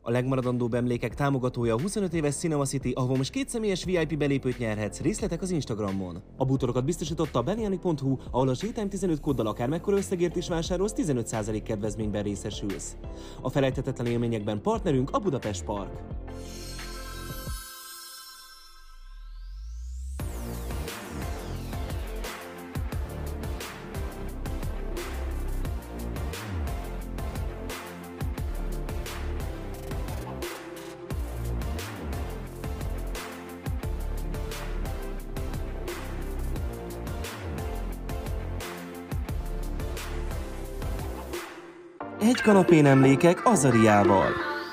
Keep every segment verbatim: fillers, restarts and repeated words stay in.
A legmaradandóbb emlékek támogatója a huszonöt éves Cinema City, ahol most két személyes vé i pé belépőt nyerhetsz, részletek az Instagramon. A bútorokat biztosította a Beliani pont hu, ahol a Showtime tizenöt kóddal akármekkora összegért is vásárolsz, tizenöt százalék kedvezményben részesülsz. A felejthetetlen élményekben partnerünk a Budapest Park. Egy kanapén emlékek Azariával.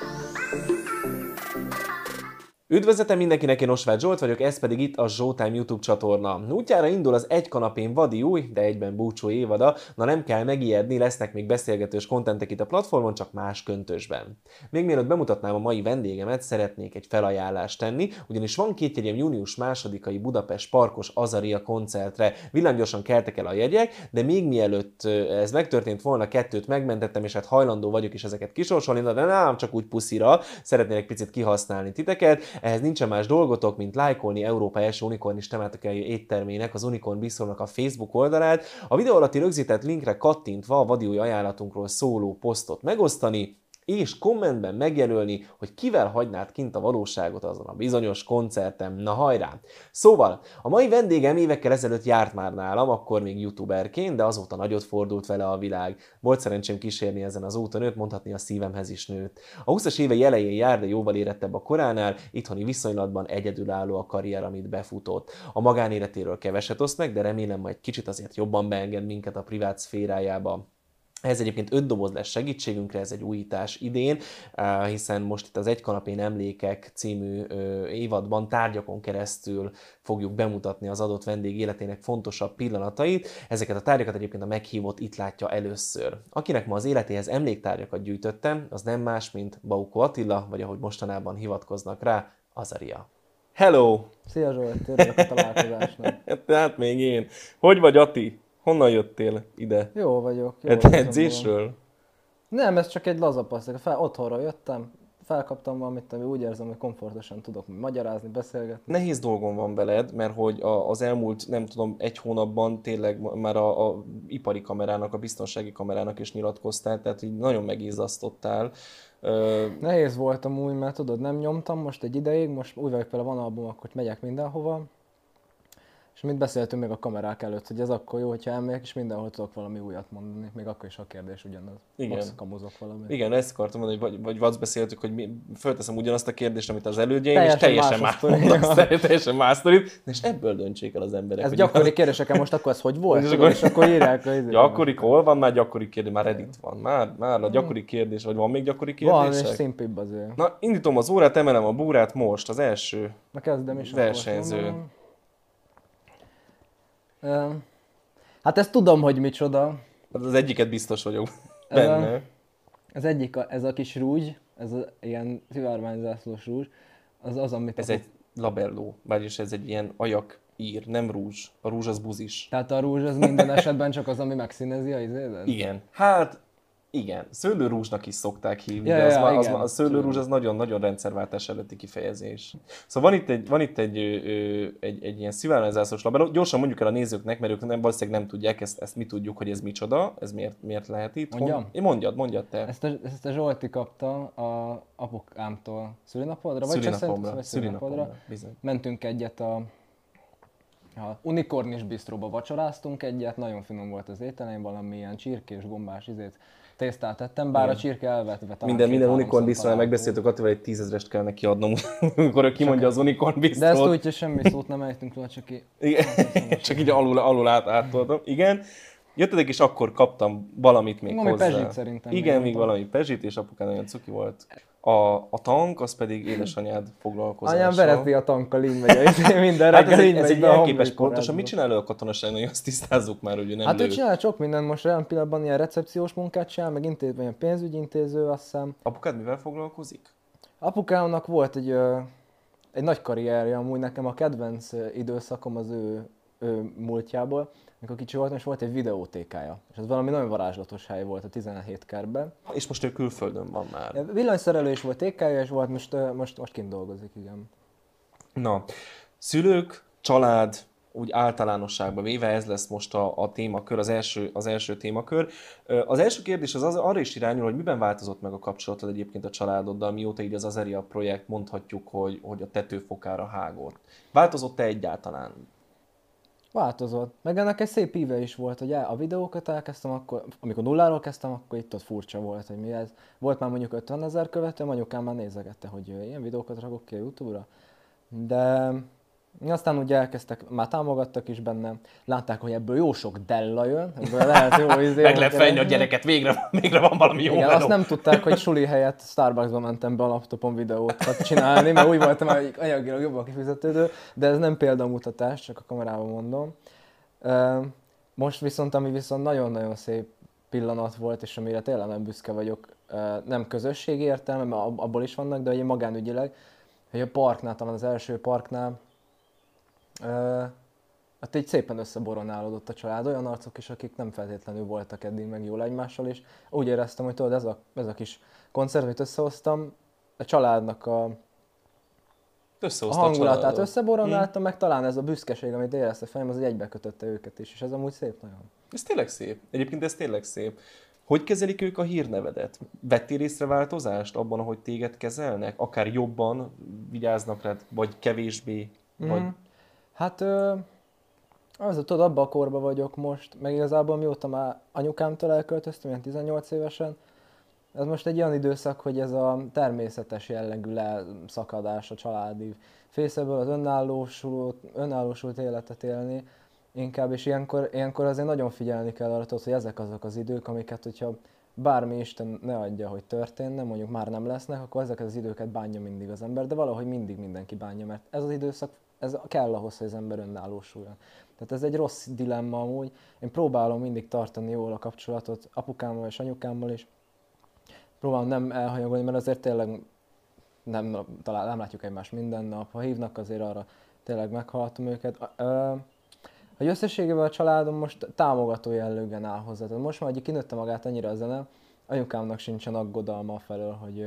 Üdvözletem mindenkinek, én Osváth Zsolt vagyok, ez pedig itt a Showtime YouTube csatorna. Útjára indul az Egy kanapén vadi új, de egyben búcsú évada, na nem kell megijedni, lesznek még beszélgetős kontentek itt a platformon, csak más köntösben. Még mielőtt bemutatnám a mai vendégemet, szeretnék egy felajánlást tenni, ugyanis van két jegyem június másodikai Budapest Parkos Azaria koncertre. Villámgyorsan keltek el a jegyek, de még mielőtt ez megtörtént volna, kettőt megmentettem, és hát hajlandó vagyok is ezeket kisorsolni, de nem csak úgy puszira, szeretnék picit kihasználni titeket. Ehhez nincsen más dolgotok, mint lájkolni Európa első unikornis tematikai éttermének, az Unicorn Bistrónak a Facebook oldalát, a videó alatti rögzített linkre kattintva a vadi új ajánlatunkról szóló posztot megosztani, és kommentben megjelölni, hogy kivel hagynád kint a valóságot azon a bizonyos koncerten. Na hajrá! Szóval, a mai vendégem évekkel ezelőtt járt már nálam, akkor még youtuberként, de azóta nagyot fordult vele a világ. Volt szerencsém kísérni ezen az úton őt, mondhatni a szívemhez is nőtt. A húszas évei elején jár, de jóval érettebb a koránál, itthoni viszonylatban egyedülálló a karrier, amit befutott. A magánéletéről keveset oszt meg, de remélem majd kicsit azért jobban beenged minket a privát szférájába. Ez egyébként öt doboz lesz segítségünkre, ez egy újítás idén, hiszen most itt az Egy kanapén emlékek című évadban tárgyakon keresztül fogjuk bemutatni az adott vendég életének fontosabb pillanatait. Ezeket a tárgyakat egyébként a meghívott itt látja először. Akinek ma az életéhez emléktárgyakat gyűjtöttem, az nem más, mint Baukó Attila, vagy ahogy mostanában hivatkoznak rá, Azaria. Hello! Szia Zsolt, örülök a találkozásnak. Hát még én. Hogy vagy, Ati? Honnan jöttél ide? Jó vagyok. Jó Egy edzésről? Nem, ez csak egy lazapasszak. Fel, otthonra jöttem, felkaptam valamit, ami úgy érzem, hogy komfortosan tudok magyarázni, beszélgetni. Nehéz dolgom van veled, mert hogy az elmúlt, nem tudom, egy hónapban tényleg már a, a ipari kamerának, a biztonsági kamerának is nyilatkoztál, tehát így nagyon megízasztottál. Nehéz voltam úgy, mert tudod, nem nyomtam most egy ideig, most úgy vagyok vele, van album, akkor megyek mindenhova. És mit beszéltünk még a kamerák előtt, hogy ez akkor jó, hogyha elmegyek, és mindenhol tudok valami újat mondani, még akkor is a kérdés ugyanaz. Igen. Max kamuzok valami. Igen, ezt akartam mondani, hogy vagy, vagy azt beszéltük, hogy mi, fölteszem ugyanazt a kérdést, amit az elődjeim, és teljesen más mondasz, teljesen más sztorit, és ebből döntsék el az emberek. Ez gyakori az... kérdések, most akkor ez hogy volt? És akkor, és akkor írják a izé. Gyakori, hol van már gyakori kérdés? Már Reddit van, már, már a gyakori kérdés, vagy van még gyakori kérdések? Van, és szimpibb azért. Na, indítom az órát, emelem a búrát most, az első Na, kezdem is versenyző. Hát ezt tudom, hogy micsoda. Az egyiket biztos vagyok benne. Az egyik, a, ez a kis rúzs, ez a ilyen szivárványzászlós rúzs, az az, amit... Ez a... egy labelló, vagyis ez egy ilyen ajak ír, nem rúzs. A rúzs az buzis. Tehát a rúzs az minden esetben csak az, ami megszínezi a izédet? Igen. Hát... Igen, szőlőrúzsnak is szokták hívni, ja, de az ja, ma, az igen. ma, a szőlőrúzs az nagyon-nagyon rendszerváltás előtti kifejezés. Szóval van itt egy, van itt egy, ö, egy, egy ilyen szivárványzászlós labelló. Gyorsan mondjuk el a nézőknek, mert ők nem, valószínűleg nem tudják, ezt, ezt mi tudjuk, hogy ez micsoda, ez miért, miért lehet itt. Mondjam? Hon... Mondjad, mondjad te. Ezt a, ezt a Zsolti kapta a apukámtól szülinapodra, vagy szülinapomra, csak szülinapomra, bizony. Mentünk egyet a, a Unicornis Bistróba vacsoráztunk egyet, nagyon finom volt az étel, valami ilyen csirkés, gombás izét tésztát tettem, bár igen. A csirke elvetve talán. Minden, minden Unicorn Bistrónál megbeszéltük, Attival egy tízezrest kell neki adnom, amikor ő kimondja az Unicorn Bistrót. De ezt úgy, hogy semmi szót nem ejtünk róla, csak így... Igen, csak így alul, alul át, átoltam. Igen. Jöttetek, és akkor kaptam valamit még valami hozzá. Pezsit szerintem. Igen, még valami pezsit, és apukán nagyon cuki volt. A, a tank, az pedig édesanyád foglalkozása. Anyám vereti a tankkal, így megy mindenre. Hát ez, ez egy elképes pontosan. Mit csinál ő a katonaság? Nagyon azt tisztázzuk már, hogy ő nem Hát lő. ő csinál sok mindent, most olyan pillanatban ilyen recepciós munkát csinál, meg intézmény, ilyen pénzügyintéző, azt hiszem. Apukád mivel foglalkozik? Apukámnak volt egy, egy nagy karrierje, amúgy nekem a kedvenc időszakom az ő ő múltjából, amikor kicsi voltam, és volt egy videótékája. És ez valami nagyon varázslatos hely volt a tizenhét kertben. És most ő külföldön van már. Villanyszerelő is volt tékája, és volt most, most, most kint dolgozik, igen. Na, szülők, család, úgy általánosságban véve ez lesz most a, a témakör, az első, az első témakör. Az első kérdés az, az arra is irányul, hogy miben változott meg a kapcsolatod egyébként a családoddal, mióta így az Azeria projekt mondhatjuk, hogy, hogy a tetőfokára hágott. Változott-e egyáltalán? Változott. Meg ennek egy szép íve is volt, hogy a videókat elkezdtem, akkor, amikor nulláról kezdtem, akkor itt ott furcsa volt, hogy mi ez. Volt már mondjuk ötvenezer követő, anyukám már nézegette, hogy ilyen videókat rakok ki a YouTube-ra. De aztán ugye elkezdtek, már támogattak is benne, látták, hogy ebből jó sok della jön, ebből lehet jó izé. Meg lehet fejni a gyereket, végre, végre van valami jó. Igen, azt nem tudták, hogy suli helyett Starbucksba mentem be a laptopon videót csinálni, mert úgy voltam, hogy anyagilag jobban kifizetődő, de ez nem példamutatás, csak a kamerában mondom. Most viszont, ami viszont nagyon-nagyon szép pillanat volt, és amire tényleg nem büszke vagyok, nem közösségi értelme, mert abból is vannak, de ugye magánügyileg, hogy a parknál, talán az első parknál, Uh, hát így szépen összeboronálódott a család, olyan arcok is, akik nem feltétlenül voltak eddig meg jól egymással, és úgy éreztem, hogy tudod, ez a, ez a kis koncert, amit összehoztam, a családnak a, a hangulatát összeboronáltam, hmm. meg talán ez a büszkeség, amit érezte fejem, az egy egybekötötte őket is, és ez amúgy szép nagyon. Ez tényleg szép. Egyébként ez tényleg szép. Hogy kezelik ők a hírnevedet? Vettél észre változást abban, ahogy téged kezelnek? Akár jobban vigyáznak rád, vagy kevésbé? Hmm. Vagy... Hát az, tudod, abban a korban vagyok most, meg igazából mióta már anyukámtól elköltöztem, ilyen tizennyolc évesen, ez most egy olyan időszak, hogy ez a természetes jellegű leszakadás a családi fészekből, az önállósult, önállósult életet élni inkább, és ilyenkor, ilyenkor azért nagyon figyelni kell arra, hogy ezek azok az idők, amiket, hogyha bármi Isten ne adja, hogy történne, mondjuk már nem lesznek, akkor ezeket az időket bánja mindig az ember, de valahogy mindig mindenki bánja, mert ez az időszak ez kell ahhoz, hogy az ember önállósuljon. Tehát ez egy rossz dilemma amúgy. Én próbálom mindig tartani jól a kapcsolatot apukámmal és anyukámmal is. Próbálom nem elhanyagolni, mert azért tényleg nem, talán nem látjuk egymást minden nap. Ha hívnak, azért arra tényleg meghallgatom őket. Hogy összességében a családom most támogató jellegűen áll hozzá. Tehát most már, hogy kinőtte magát annyira a zene, anyukámnak sincsen aggodalma felől, hogy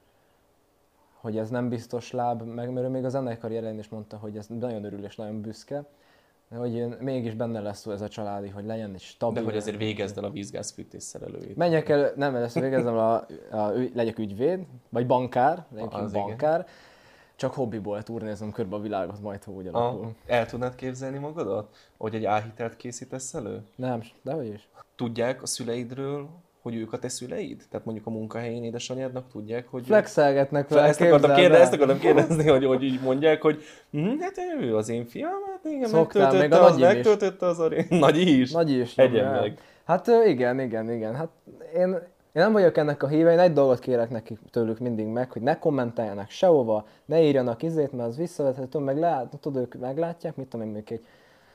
hogy ez nem biztos láb, meg mert ő még a zenei karrierén is mondta, hogy ez nagyon örül és nagyon büszke, de hogy mégis benne lesz ez a családi, hogy legyen egy stabil. De hogy azért végezd el a vízgázfűtés szerelőjét. Menjek el, nem, először végezzem, a, a, a, legyek ügyvéd, vagy bankár, legyek ah, bankár, igen. Csak hobbiból turnézom körbe a világot, majd ha úgy alakul. Ah, el tudnád képzelni magadat, hogy egy álhitelt készítesz elő? Nem, de hogy is. Tudják a szüleidről, hogy ők a te szüleid? Tehát mondjuk a munkahelyén édesanyádnak tudják, hogy... Flexelgetnek vele, ezt akartam, kérde, ezt akartam kérdezni, hogy, hogy így mondják, hogy hm, hát ő az én fiam, hát igen, Szoktál, meg a nagyim megtöltötte az arén. Nagyi is? Nagyi is. Egyen meg. Hát igen, igen, igen. Hát én, én nem vagyok ennek a híve, én egy dolgot kérek nekik tőlük mindig meg, hogy ne kommenteljenek sehova, ne írjanak izét, mert az visszavethető, meg lát, tudod, ők meglátják, mit tudom én, még egy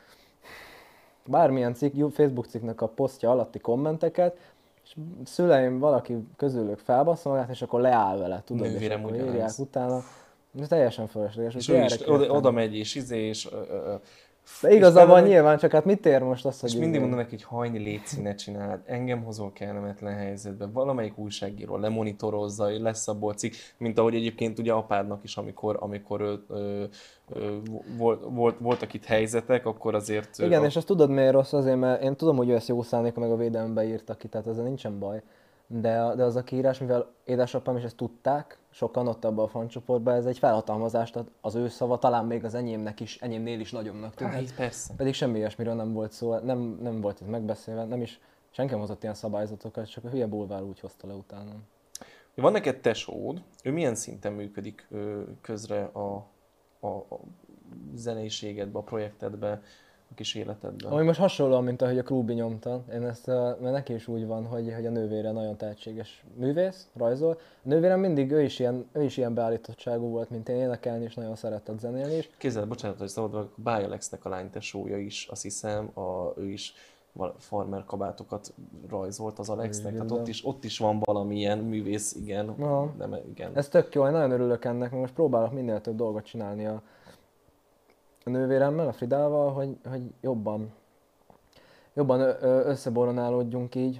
bármilyen cikk, Facebook cikknek a posztja alatti kommenteket, és szüleim valaki közülük felbassza magát, és akkor leáll vele, tudod, Nővérem és akkor írják utána. Ez teljesen fölösleges. És ő is oda, oda megy, és izé, és... Ö, ö, de igazából nyilván, csak hát mit ér most az, hogy... És mindig mondom neki, hogy hajni létszi, ne csináld, engem hozol kellemetlen helyzetbe, valamelyik újságíró lemonitorozza, lesz abból cikk, mint ahogy egyébként ugye apádnak is, amikor, amikor ö, ö, ö, volt, volt, voltak itt helyzetek, akkor azért... Igen, a... és azt tudod miért rossz azért, mert én tudom, hogy ő ezt jó szándéka meg a védelembe írta ki, tehát ezzel nincsen baj. De, de az a kiírás, mivel édesapám is ezt tudták, sokan ott abban a fancsoportban, ez egy felhatalmazást, tehát az ő szava talán még az enyémnek is, enyémnél is nagyobbnak tűnt. Hát, persze. Pedig semmi ilyesmiről nem volt szó, nem, nem volt ez megbeszélve, nem is, senki nem hozott ilyen szabályzatokat, csak a hülye bulvár úgy hozta le utána. Van neked tesód, ő milyen szinten működik közre a, a, a zeneiségedbe, a projektedbe, a kis életedben? Ami most hasonlóan, mint ahogy a Krúbi nyomta. Én ezt, mert neki is úgy van, hogy, hogy a nővére nagyon tehetséges művész, rajzol. A nővérem mindig, ő is ilyen, ő is ilyen beállítottságú volt, mint én, énekelni, és nagyon szeretett zenélni is. Képzeld, bocsánat, hogy szabad, a Bája Alexnek a lánytesója is, azt hiszem, a, ő is farmer kabátokat rajzolt az Alexnek, tehát ott is, ott is van valamilyen művész, igen, nem, igen. Ez tök jó, én nagyon örülök ennek, mert most próbálok minél több dolgot csinálni a a nővéremmel, a Fridával, hogy, hogy jobban, jobban ö- ö- összeboronálódjunk így.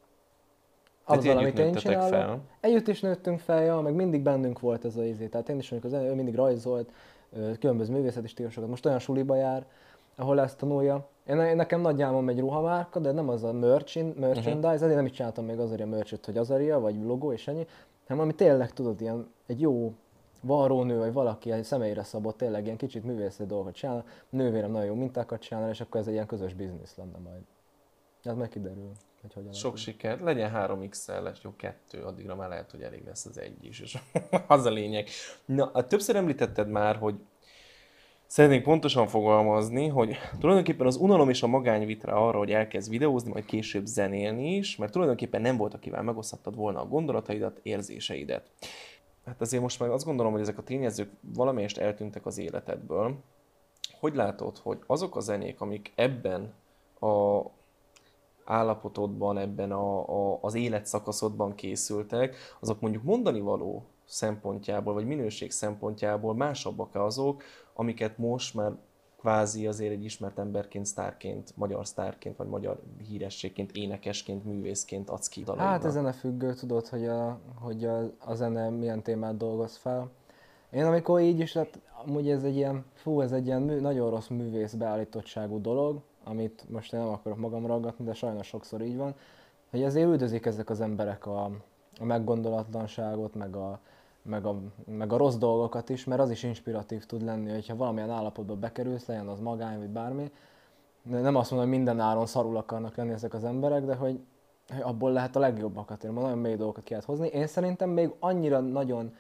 Tehát Azzal, együtt amit én nőttetek csinálok. fel. Együtt is nőttünk fel, ja, meg mindig bennünk volt ez az izé. Tehát én is mondjuk az ő mindig rajzolt, ö, különböző művészeti stílusokat. Most olyan suliba jár, ahol ezt tanulja. Én, én nekem nagy álmom egy ruhamárka, de nem az a merchin, merchandise, uh-huh. ezért nem is csináltam még Azaria merchot, hogy Azaria, vagy logó és ennyi, hanem ami tényleg tudod, ilyen egy jó varrónő, vagy valaki egy személyre szabott, tényleg ilyen kicsit művészeti dolgokat csinál, nővérem nagyon jó mintákat csinál, és akkor ez egy ilyen közös biznisz lenne majd. Hát meg kiderül, hogy hogyan. Sok sikert, legyen három iksz el-es, jó kettő, addigra már lehet, hogy elég lesz az egy is, és az a lényeg. Na, többször említetted már, hogy szeretnék pontosan fogalmazni, hogy tulajdonképpen az unalom és a magányvitra arra, hogy elkezd videózni, majd később zenélni is, mert tulajdonképpen nem volt, akivel megoszthattad volna a gondolataidat, érzéseidet. Hát azért most már azt gondolom, hogy ezek a tényezők valamelyest eltűntek az életedből. Hogy látod, hogy azok a zenék, amik ebben a állapotodban, ebben a, a, az életszakaszodban készültek, azok mondjuk mondani való szempontjából, vagy minőség szempontjából másabbak-e azok, amiket most már kvázi azért egy ismert emberként, sztárként, magyar sztárként, vagy magyar hírességként, énekesként, művészként adsz ki dalaidnak? Hát ez zenefüggő, tudod, hogy a, hogy a, a zene milyen témát dolgoz fel. Én amikor így is, hát amúgy ez egy ilyen, fú, ez egy ilyen mű, nagyon rossz művész beállítottságú dolog, amit most én nem akarok magam ragadni, de sajnos sokszor így van, hogy azért üldözik ezek az emberek a, a meggondolatlanságot, meg a, meg, a, meg a rossz dolgokat is, mert az is inspiratív tud lenni, hogyha valamilyen állapotba bekerülsz, legyen az magány, vagy bármi. Nem azt mondom, hogy minden áron szarul akarnak lenni ezek az emberek, de hogy, hogy abból lehet a legjobbakat, én nagyon mély dolgokat ki lehet hozni. Én szerintem még annyira nagyon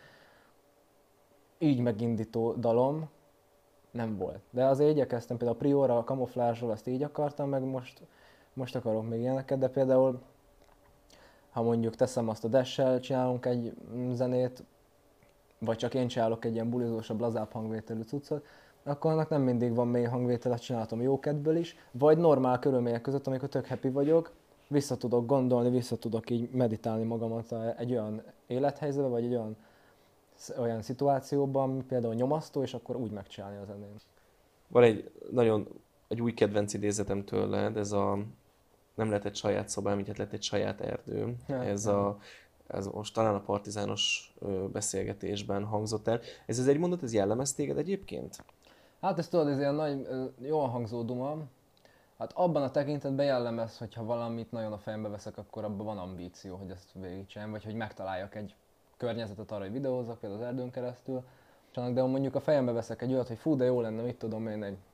így megindító dalom nem volt. De azért igyekeztem, például a Priora, a Kamuflázsról azt így akartam, meg most, most akarok még ilyeneket, de például ha mondjuk teszem azt a Dash-sel, csinálunk egy zenét, vagy csak én csinálok egy ilyen bulizósabb, lazább hangvételű cuccot, akkor annak nem mindig van mély hangvétel, azt csináltam jókedvből is, vagy normál körülmények között, amikor tök happy vagyok, vissza tudok gondolni, vissza tudok így meditálni magamat egy olyan élethelyzetbe, vagy egy olyan olyan szituációban, ami például nyomasztó, és akkor úgy megcsinálni a zenét. Van egy nagyon, egy új kedvenc idézetem tőled, ez a nem lett egy saját szobám, így lett egy saját erdő. Ja, ez, a, ez most talán a partizános beszélgetésben hangzott el. Ez az egy mondat, ez jellemez téged egyébként? Hát ez tudod, ez ilyen nagy, jól hangzó duma. Hát abban a tekintetben jellemez, hogyha valamit nagyon a fejembe veszek, akkor abban van ambíció, hogy ezt végigcsináljam, vagy hogy megtaláljak egy környezetet arra, hogy videózzak, például az erdőn keresztül. De mondjuk a fejembe veszek egy olyat, hogy fú, de jó lenne, mit tudom én, egy...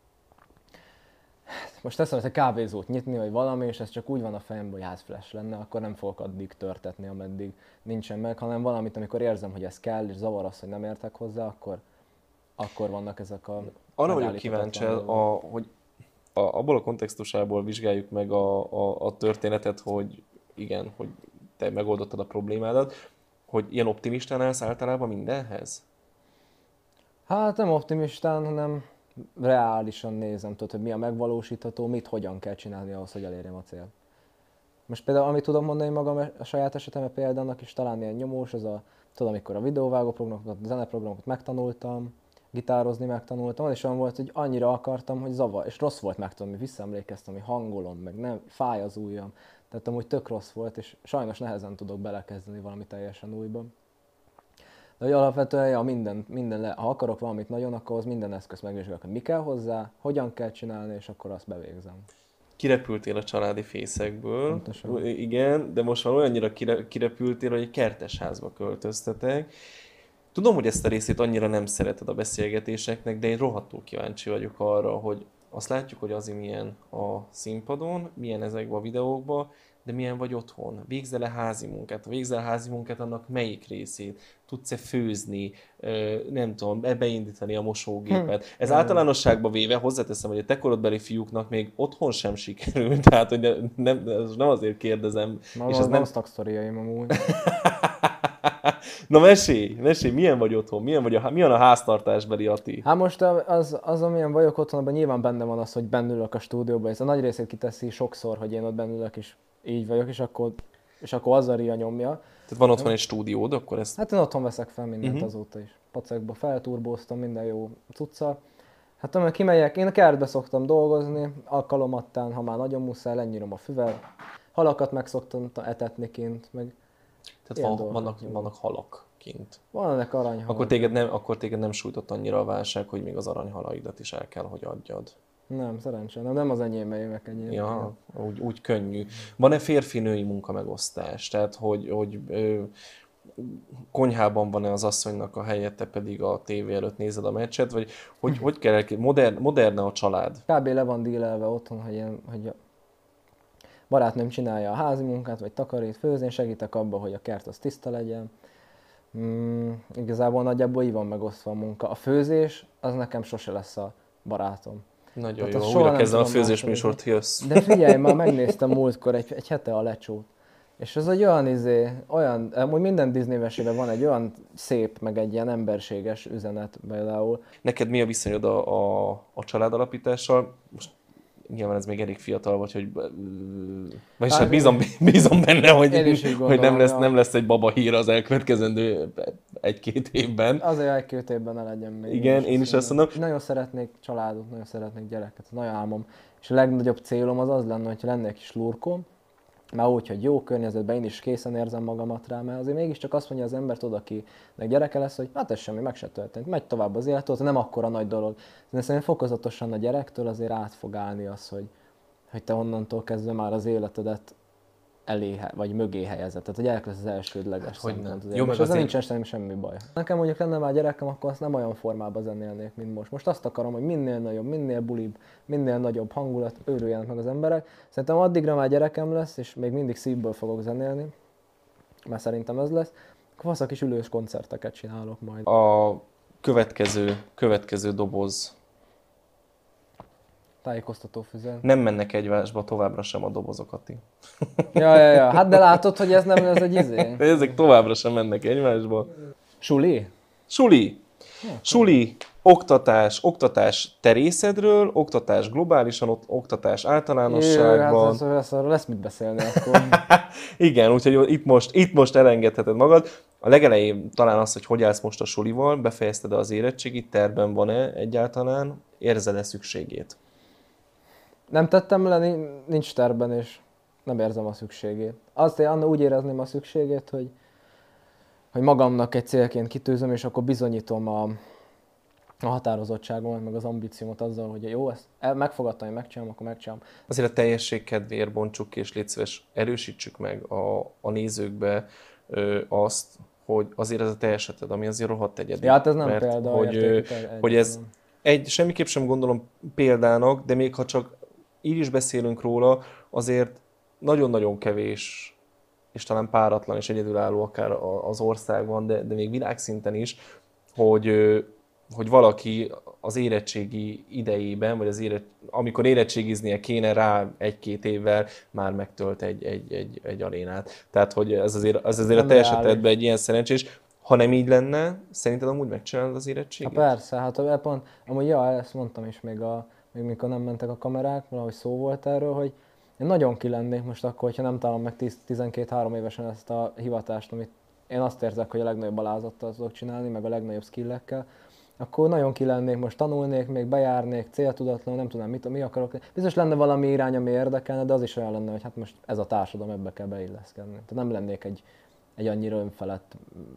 most teszem, hogy egy kávézót nyitni, vagy valami, és ez csak úgy van a fejemben, hogy házflash lenne, akkor nem fogok addig törtetni, ameddig nincsen meg, hanem valamit, amikor érzem, hogy ez kell, és zavar az, hogy nem értek hozzá, akkor, akkor vannak ezek a... Arra vagyok kíváncsi, a, hogy a, abból a kontextusából vizsgáljuk meg a, a, a történetet, hogy igen, hogy te megoldottad a problémádat, hogy ilyen optimistán állsz általában mindenhez? Hát nem optimistán, hanem reálisan nézem, tudod, hogy mi a megvalósítható, mit hogyan kell csinálni ahhoz, hogy elérjem a célt. Most például, amit tudom mondani magam a saját esetemben példának, és talán ilyen nyomós, az a, tudom, amikor a videóvágó programokat, a zeneprogramokat megtanultam, gitározni megtanultam, és olyan volt, hogy annyira akartam, hogy zavar, és rossz volt megtanulni, visszaemlékeztem, hogy hangolom, meg nem, fáj az ujjam. Tehát amúgy tök rossz volt, és sajnos nehezen tudok belekezdeni valami teljesen újban. De hogy alapvetően, ja, minden, minden le, ha akarok valamit nagyon, akkor az minden eszközt megvizsgálok, hogy mi kell hozzá, hogyan kell csinálni, és akkor azt bevégzem. Kirepültél a családi fészekből. Pontosan. Igen, de most már olyannyira kirepültél, hogy egy kertesházba költöztetek. Tudom, hogy ezt a részét annyira nem szereted a beszélgetéseknek, de én rohadtul kíváncsi vagyok arra, hogy azt látjuk, hogy azért milyen a színpadon, milyen ezekben a videókban, de milyen vagy otthon? Végzel-e házi munkát? Ha végzel házi munkát, annak melyik részét? Tudsz-e főzni? Nem tudom, beindítani a mosógépet? Hm. Ez általánosságban véve hozzáteszem, hogy a te korodbeli fiúknak még otthon sem sikerült, tehát hogy nem, nem azért kérdezem. Na, és ez nem sztoriaim amúgy. Na mesélj, mesélj, milyen vagy otthon? Milyen, vagy a, milyen a háztartásbeli Ati? Hát most az, az, amilyen vagyok otthon, abban nyilván benne van az, hogy bennülök a stúdióban, ez a nagy részét kiteszi sokszor, hogy én ott bennülök, és így vagyok, és akkor, és akkor Azaria nyomja. Tehát van otthon egy stúdiód, akkor ezt... Hát én otthon veszek fel mindent uh-huh. Uh-huh. azóta is. Pacekba felturbóztam, minden jó cucca. Hát amikor kimegyek, én a kertbe szoktam dolgozni, alkalomattán, ha már nagyon muszáj, lenyírom a füvet. Halakat meg szoktam etetni kint, meg Tehát ilyen van, dolgokat vannak, nyomok. vannak halak kint. Van ennek aranyhal. Akkor téged, nem, akkor téged nem sújtott annyira a válság, hogy még az aranyhalaidat is el kell, hogy adjad. Nem, szerencsére nem, nem az enyémeimek enyém. Ja, úgy, úgy könnyű. Van-e férfi-női munkamegosztás? Tehát, hogy, hogy ö, konyhában van-e az asszonynak a helye, te pedig a tévé előtt nézed a meccset, vagy hogy, hogy kell elképzelni? Modern, moderne a család? Kb. Le van dílelve otthon, hogy, ilyen, hogy a barátnőm csinálja a házi munkát, vagy takarít, főz, én segítek abban, hogy a kert az tiszta legyen. Mm, igazából nagyjából így van megosztva a munka. A főzés, az nekem sose lesz a barátom. Nagyon Tehát jó, azt ha soha újra nem kezdem a tudom főzésműsort, jössz. De figyelj, már megnéztem múltkor egy, egy hete a Lecsót. És az egy olyan izé, olyan, amúgy minden Disney mesében van egy olyan szép, meg egy ilyen emberséges üzenet például. Neked mi a viszonyod a, a, a családalapítással? Most nyilván ez még elég fiatal vagy, hogy vagyis hát bízom, bízom benne, hogy, gondolom, hogy nem, lesz, ja. nem lesz egy baba hír az elkövetkezendő egy-két évben. Azért egy-két évben ne legyen még. Igen, én is azt mondom. Nagyon szeretnék családot, nagyon szeretnék gyereket, ez nagyon álmom. És a legnagyobb célom az az lenne, hogyha lenne egy kis lurkom, már úgy, hogy jó környezetben én is készen érzem magamat rá, mert azért mégiscsak azt mondja az embert oda, akinek gyereke lesz, hogy hát ez semmi, meg se történt, megy tovább az élet, az nem akkora nagy dolog. De szerintem fokozatosan a gyerektől azért át fog állni az, hogy, hogy te onnantól kezdve már az életedet elé, vagy mögé helyezed. Tehát, hogy elkezd az elsődleges hogy szempont. nem. Jó, meg és ezzel azért... nincsen semmi baj. Nekem mondjuk lenne már gyerekem, akkor azt nem olyan formában zenélnék, mint most. Most azt akarom, hogy minél nagyobb, minél bulibb, minél nagyobb hangulat, őrüljenek meg az emberek. Szerintem addigra már gyerekem lesz, és még mindig szívből fogok zenélni, mert szerintem ez lesz. Akkor fasz a kis ülős koncerteket csinálok majd. A következő, következő doboz. Tájékoztató füzet. Nem mennek egymásba továbbra sem a dobozok, Ati. Ja, ja, ja. Hát de látod, hogy ez nem ez egy izé. Ezek továbbra sem mennek egymásba. Suli? Suli. Suli, oktatás, oktatás te részedről, oktatás globálisan, ok- oktatás általánosságban. Jö, hát ez, ez, lesz mit beszélni akkor. Igen, úgyhogy itt most, itt most elengedheted magad. A legelején talán az, hogy hogy állsz most a sulival, befejezted az érettségit, tervben van-e egyáltalán, érzed-e szükségét? Nem tettem le, nincs terben, és nem érzem a szükségét. Azt én úgy érezném a szükségét, hogy, hogy magamnak egy célként kitűzöm, és akkor bizonyítom a, a határozottságomat, meg az ambíciómat azzal, hogy jó, ezt megfogadtam, hogy megcsinálom, akkor megcsinálom. Azért a teljesség kedvéért bontsuk ki, és légy szíves, erősítsük meg a, a nézőkbe ö, azt, hogy azért ez a te eseted, ami azért rohadt egyedül. Ja, hát ez nem mert példa. hogy, ö, hogy ez egy, semmiképp sem gondolom példának, de még ha csak így is beszélünk róla, azért nagyon-nagyon kevés, és talán páratlan és egyedülálló akár az országban, de, de még világszinten is, hogy, hogy valaki az érettségi idejében, vagy az éret, amikor érettségiznie kéne rá egy-két évvel, már megtölt egy, egy, egy, egy arénát. Tehát, hogy ez azért, ez azért a te esetedben egy ilyen szerencsés. Ha nem így lenne, szerinted amúgy megcsinálod az érettséget? Ha persze, hát pont, amúgy ja, ezt mondtam is még, a, még mikor nem mentek a kamerák, valahogy szó volt erről, hogy én nagyon kilennék most akkor, hogyha nem találom meg tizenkét-három évesen ezt a hivatást, amit én azt érzek, hogy a legnagyobb alázattal tudok csinálni, meg a legnagyobb skillekkel, akkor nagyon kilennék, most tanulnék, még bejárnék, céltudatlanul, nem tudom, mit, mi akarok. Biztos lenne valami irány, ami érdekelne, de az is olyan lenne, hogy hát most ez a társadalom, ebbe kell beilleszkedni. Tehát nem lennék egy, egy annyira önfelett,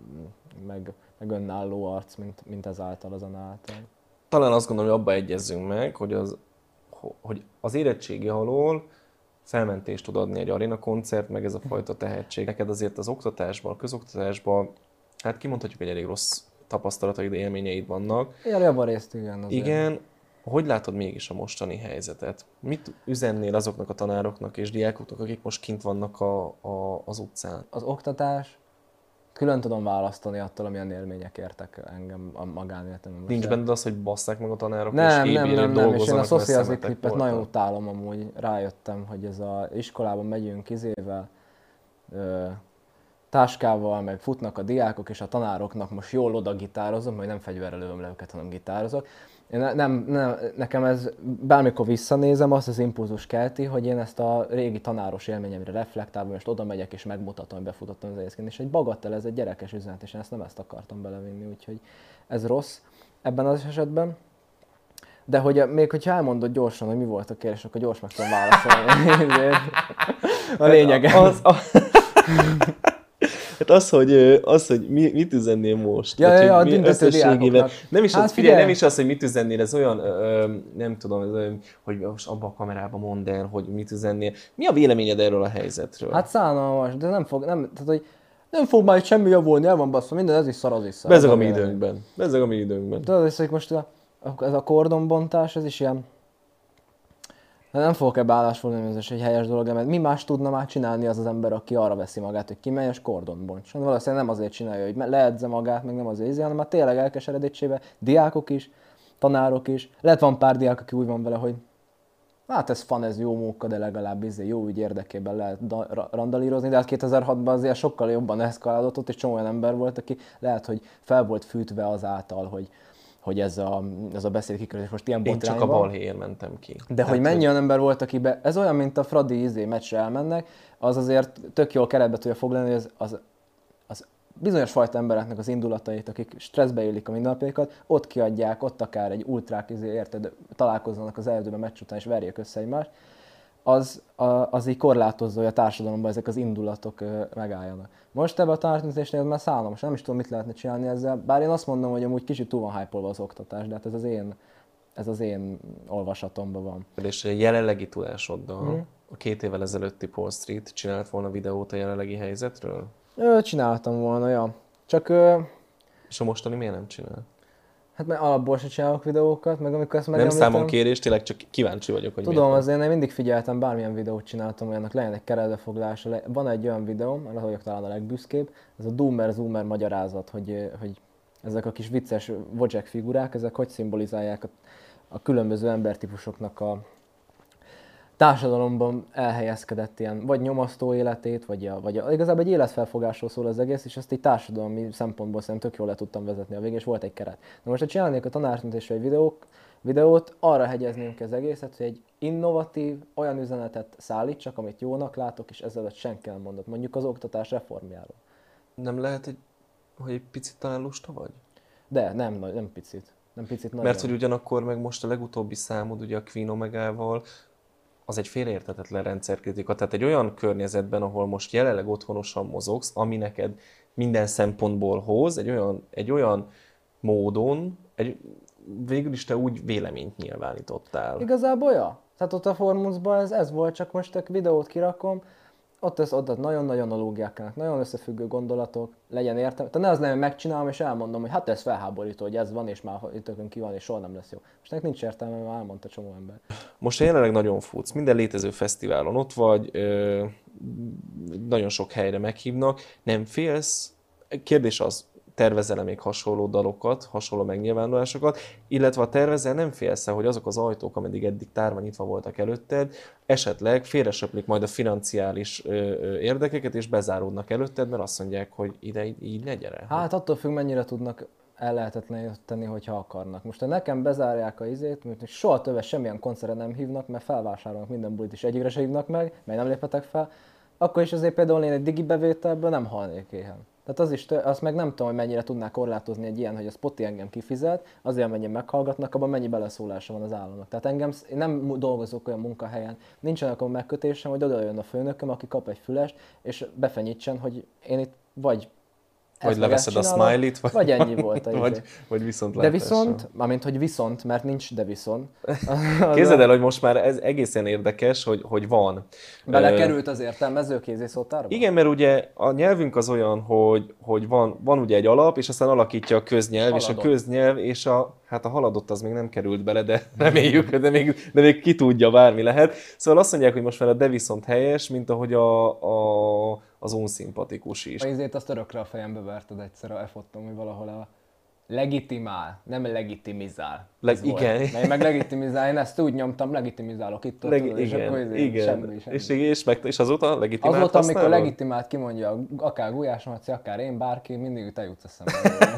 meg, meg önálló arc, mint, mint ezáltal, azon által. Talán azt gondolom, hogy abba egyezzünk meg, hogy az, hogy az érettségi alól felmentést tud adni egy aréna koncert, meg ez a fajta tehetség. Neked azért az oktatásban, a közoktatásban, hát kimondhatjuk, hogy elég rossz tapasztalataid, élményeid vannak. Igen, javarészt igen. Azért. Igen. Hogy látod mégis a mostani helyzetet? Mit üzennél azoknak a tanároknak és diákoknak, akik most kint vannak a, a, az utcán? Az oktatás külön tudom választani attól, amilyen élmények értek engem a magánéletemben. Nincs benned az, hogy basszák meg a tanárok, nem, és nem, nem, nem, és én a szociális klipet nagyon utálom amúgy. Rájöttem, hogy ez a iskolában megyünk izével, ö, táskával, meg futnak a diákok, és a tanároknak most jól oda gitározom, hogy nem fegyverrel lövöm le őket, hanem gitározok. Én ne, nem, nem, nekem ez, bármikor visszanézem, azt az impulzus kelti, hogy én ezt a régi tanáros élményemre reflektálva, most oda megyek és megmutatom, hogy befutottam az egészként, és egy bagatell, ez egy gyerekes üzenet, és én ezt nem ezt akartam belevinni, úgyhogy ez rossz ebben az esetben. De hogy még hogyha elmondod gyorsan, hogy mi volt a kérdés, akkor gyors meg tudom válaszolni. A lényege. Az, a... Hát az, hogy, az, hogy mi, mit üzennél most? Ja, vagy, ja, ja, a mi büntető diákoknak. Nem is, Hát az, figyelj, figyelj. nem is az, hogy mit üzennél, ez olyan, ö, nem tudom, ez olyan, hogy most abba a kamerába mondd el, hogy mit üzennél. Mi a véleményed erről a helyzetről? Hát szánalmas, de nem fog, nem, tehát hogy nem fog már semmi javulni, el van basszva, minden ez is szar, az is szar. Bezzeg a mi időnkben. Bezzeg a mi időnkben. Tudod, hogy most a, ez a kordonbontás, ez is ilyen... Nem fogok ebbe állásfoglalni, hogy ez egy helyes dolog, mert mi más tudna már csinálni az az ember, aki arra veszi magát, hogy kimegy és kordon bonts. Valószínűleg nem azért csinálja, hogy leedze magát, meg nem azért izé, hanem már tényleg elkeseredésébe, diákok is, tanárok is. Lehet van pár diák, aki úgy van vele, hogy hát ez fan, ez jó móka, de legalább izé, jó ügy érdekében lehet da- randalírozni, de hát kétezer-hatban azért sokkal jobban eszkalálódott, ott és csomó olyan ember volt, aki lehet, hogy fel volt fűtve azáltal, hogy hogy ez a, ez a beszéd kikörözés most ilyen Én botrányban. csak a balhéért mentem ki. De Tehát, hogy mennyi olyan ember volt, akibe, ez olyan, mint a Fradi izé meccsre elmennek, az azért tök jól keretbe tudja foglalni, hogy az, az, az bizonyos fajta embereknek az indulatait, akik stresszbe élik a mindennapjaikat, ott kiadják, ott akár egy ultrák izé, érted, találkozzanak az erdőben meccs után és verjék össze egymást, az, a, az így korlátozza, hogy a társadalomban ezek az indulatok ö, megálljanak. Most ebben a tanártűzésnél már szállom, nem is tudom, mit lehetne csinálni ezzel, bár én azt mondom, hogy amúgy kicsit túl van hype-olva az oktatás, de hát ez az én, ez az én olvasatomban van. És a jelenlegi tudásoddal, Mhm. a két évvel ezelőtti Paul Street csinált volna videót a jelenlegi helyzetről? Ö, csináltam volna, ja. Csak ö, És a mostani miért nem csinál? hát mert alapból se csinálok videókat, meg amikor ezt Nem megemlítem... számon kérés, tényleg csak kíváncsi vagyok, hogy Tudom, miért azért én mindig figyeltem, bármilyen videót csináltam, olyannak legyen egy keretbefoglalása. Le... Van egy olyan videóm, arra vagyok talán a legbüszkébb, ez a Doomer-Zoomer magyarázat, hogy, hogy ezek a kis vicces Wojak figurák, ezek hogy szimbolizálják a, a különböző embertípusoknak a társadalomban elhelyezkedett ilyen vagy nyomasztó életét, vagy, a, vagy a, igazából egy életfelfogásról szól az egész, és ezt egy társadalmi szempontból szerintem tök jól le tudtam vezetni a végén, és volt egy keret. Na most, ha csinálnék a tanártűntésre egy videók, videót, arra hegyezném ki az egészet, hogy egy innovatív, olyan üzenetet szállítsak, amit jónak látok, és ezzel senki nem mondott, mondjuk az oktatás reformjáról. Nem lehet, egy, hogy egy picit talán lusta vagy? De nem, nagy- nem picit. Nem picit nagyon. Mert hogy ugyanakkor meg most a legutóbbi számod, ugye a Queen Omegával, az egy félreérthetetlen rendszerkritika. Tehát egy olyan környezetben, ahol most jelenleg otthonosan mozogsz, ami neked minden szempontból hoz, egy olyan, egy olyan módon, egy, végül is te úgy véleményt nyilvánítottál. Igazából, ja. Tehát ott a Formusban ez, ez volt, csak most a videót kirakom, ott az ott nagyon-nagyon analógiák, nagyon összefüggő gondolatok, legyen értelme. Tehát ne az nem, hogy megcsinálom és elmondom, hogy hát ez felháborító, hogy ez van, és már ütökön ki van, és soha nem lesz jó. Most ennek nincs értelme, mert elmondta csomó ember. Most jelenleg nagyon futsz, minden létező fesztiválon ott vagy, ö, nagyon sok helyre meghívnak, nem félsz? Kérdés az, tervezel-e még hasonló dalokat, hasonló megnyilvánulásokat, illetve ha tervezel, nem félsz-e, hogy azok az ajtók, ameddig eddig tárva nyitva voltak előtted, esetleg félresöplik majd a financiális ö, ö, érdekeket, és bezáródnak előtted, mert azt mondják, hogy ide így, így ne gyere. Hát attól függ, mennyire tudnak el lehetetleníteni, hogyha akarnak. Most ha nekem bezárják a izét, mert soha többet semmilyen koncertre nem hívnak, mert felvásárolnak minden bulit, és egyikre se hívnak meg, mert nem léphetek fel, akkor is azért például én egy digi bevételből nem halnék éhen. Tehát az is, tő- azt meg nem tudom, hogy mennyire tudná korlátozni egy ilyen, hogy a Spotify engem kifizet, azért mennyien meghallgatnak, abban mennyi beleszólása van az államnak. Tehát engem, én nem mu- dolgozok olyan munkahelyen, nincsen akkor megkötésem, hogy oda jön a főnököm, aki kap egy fülest, és befenyítsen, hogy én itt vagy Vagy ezt meg leveszed a ezt csinálom, smiley-t, vagy, vagy ennyi volt a vagy, izé. vagy viszont De viszont, mármint hogy viszont, mert nincs de viszont. Képzeld el, hogy most már ez egészen érdekes, hogy, hogy van. Belekerült az értelmezőkézi szótárba? Igen, mert ugye a nyelvünk az olyan, hogy, hogy van, van ugye egy alap, és aztán alakítja a köznyelv, haladott. És a köznyelv, és a, hát a haladott az még nem került bele, de reméljük, de még, de még ki tudja, bármi lehet. Szóval azt mondják, hogy most már a de viszont helyes, mint ahogy a, a, az unszimpatikus is. A izét azt örökre a fejembe verted egyszer, elfottam, hogy valahol a legitimál, nem legitimizál. Leg, igen. Mert meg legitimizál, én ezt úgy nyomtam, legitimizálok itt, Leg, tudod, és igen, akkor izé, igen. semmi, semmi. És, és, meg, és azóta legitimált Azóta, amikor használod? legitimált kimondja, akár Gulyás Marci, akár én, bárki, mindig te jutsz eszembe.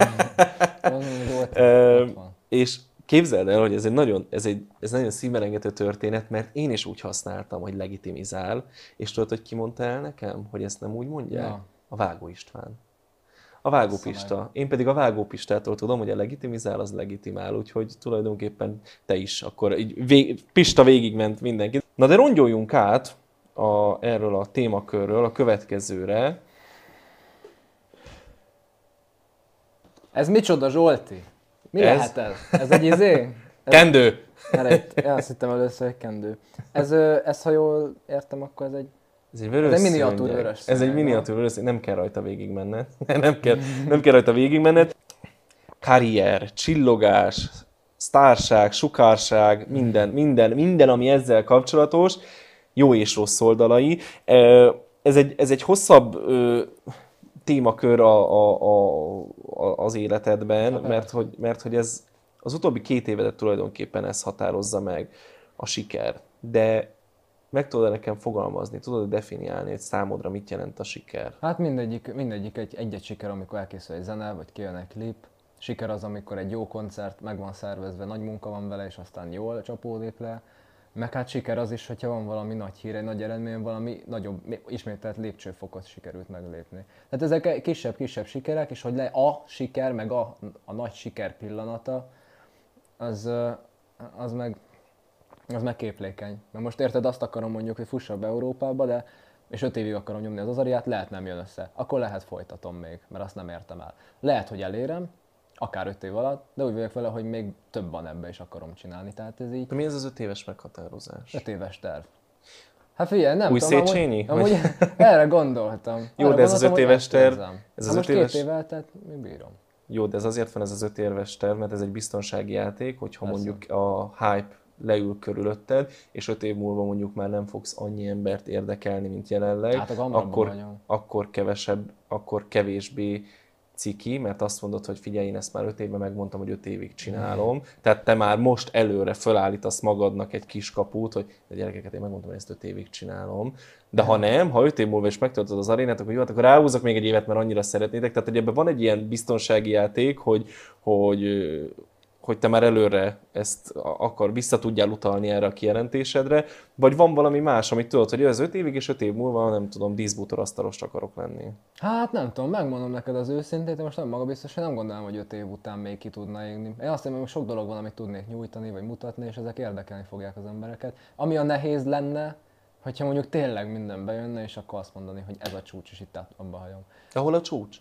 És képzeld el, hogy ez egy nagyon, ez egy ez nagyon szívmelengető történet, mert én is úgy használtam, hogy legitimizál, és tudod, hogy ki mondta el nekem, hogy ezt nem úgy mondják? Ja. A Vágó István. A vágópista. Én pedig a vágópistától tudom, hogy a legitimizál, az legitimál, úgyhogy tulajdonképpen te is. Akkor így vég, Pista végigment mindenki. Na de rongyoljunk át a, erről a témakörről a következőre. Ez micsoda, Zsolti? Mi Ez? lehet ez? Ez egy izé? Ez... Kendő! Erre, én azt hittem először, hogy kendő. Ez, ö, ez, ha jól értem, akkor ez egy... Ez egy vörös Ez egy miniatúr szőnyeg. vörös Ez egy szőnyeg, miniatúr vörös szőnyeg. Nem kell rajta végigmenned. nem, kell, nem kell rajta végigmenned. Karrier, csillogás, sztárság, sukárság, minden, minden, minden, ami ezzel kapcsolatos, jó és rossz oldalai. Ez egy, ez egy hosszabb ö, témakör a, a, a, az életedben, mert hogy, mert hogy ez az utóbbi két évedet tulajdonképpen ez határozza meg, a siker. De meg tudod nekem fogalmazni, tudod definiálni, hogy számodra mit jelent a siker? Hát mindegyik, mindegyik egy, egy-egy siker, amikor elkészül egy zene, vagy kijön egy klip. Siker az, amikor egy jó koncert meg van szervezve, nagy munka van vele, és aztán jól csapódik le. Meg hát siker az is, hogyha van valami nagy hír, egy nagy eredmény, valami nagyobb, ismételt lépcsőfokot sikerült meglépni. Tehát ezek kisebb-kisebb sikerek, és hogy le a siker, meg a, a nagy siker pillanata, az, az meg... Az meg képlékeny. Mert most érted, azt akarom mondjuk, hogy fussak be Európába, de és öt évig akarom nyomni az Azariát, lehet nem jön össze. Akkor lehet folytatom még, mert azt nem értem el. Lehet, hogy elérem, akár öt év alatt, de úgy vagyok vele, hogy még több van ebbe is akarom csinálni. Tehát ez így... De mi ez az öt éves meghatározás? Öt éves terv. Hát figyelj, nem Új tudom, Széchenyi? amúgy, amúgy erre gondoltam. Jó, erre de ez az öt éves terv... Ez az most öt éves... két évvel, tehát még bírom. Jó, de ez azért van ez az öt éves terv, mert ez egy biztonsági játék, hogyha Persze. mondjuk a hype leül körülötted, és öt év múlva mondjuk már nem fogsz annyi embert érdekelni, mint jelenleg, hát akkor, akkor kevesebb, akkor kevésbé ciki, mert azt mondod, hogy figyelj, én ezt már öt évben megmondtam, hogy öt évig csinálom. Mm. Tehát te már most előre fölállítasz magadnak egy kis kaput, hogy a gyerekeket én megmondtam, hogy ezt öt évig csinálom. De ha nem, ha öt év múlva is megtöltöd az arénát, akkor jó, hát akkor ráhúzok még egy évet, mert annyira szeretnétek. Tehát, hogy ebben van egy ilyen biztonsági játék, hogy, hogy hogy te már előre ezt akar, vissza tudjál utalni erre a kijelentésedre, vagy van valami más, amit tudod, hogy ez öt évig, és öt év múlva, nem tudom, díszbútorasztalos akarok lenni. Hát nem tudom, megmondom neked az őszintét, most nem magabiztos, hogy nem gondolom, hogy öt év után még ki tudna égni. Én azt hiszem, hogy sok dolog van, amit tudnék nyújtani, vagy mutatni, és ezek érdekelni fogják az embereket. Ami a nehéz lenne, hogyha mondjuk tényleg minden bejönne, és akkor azt mondani, hogy ez a csúcs, és itt abba hagyom. Ahol a csúcs?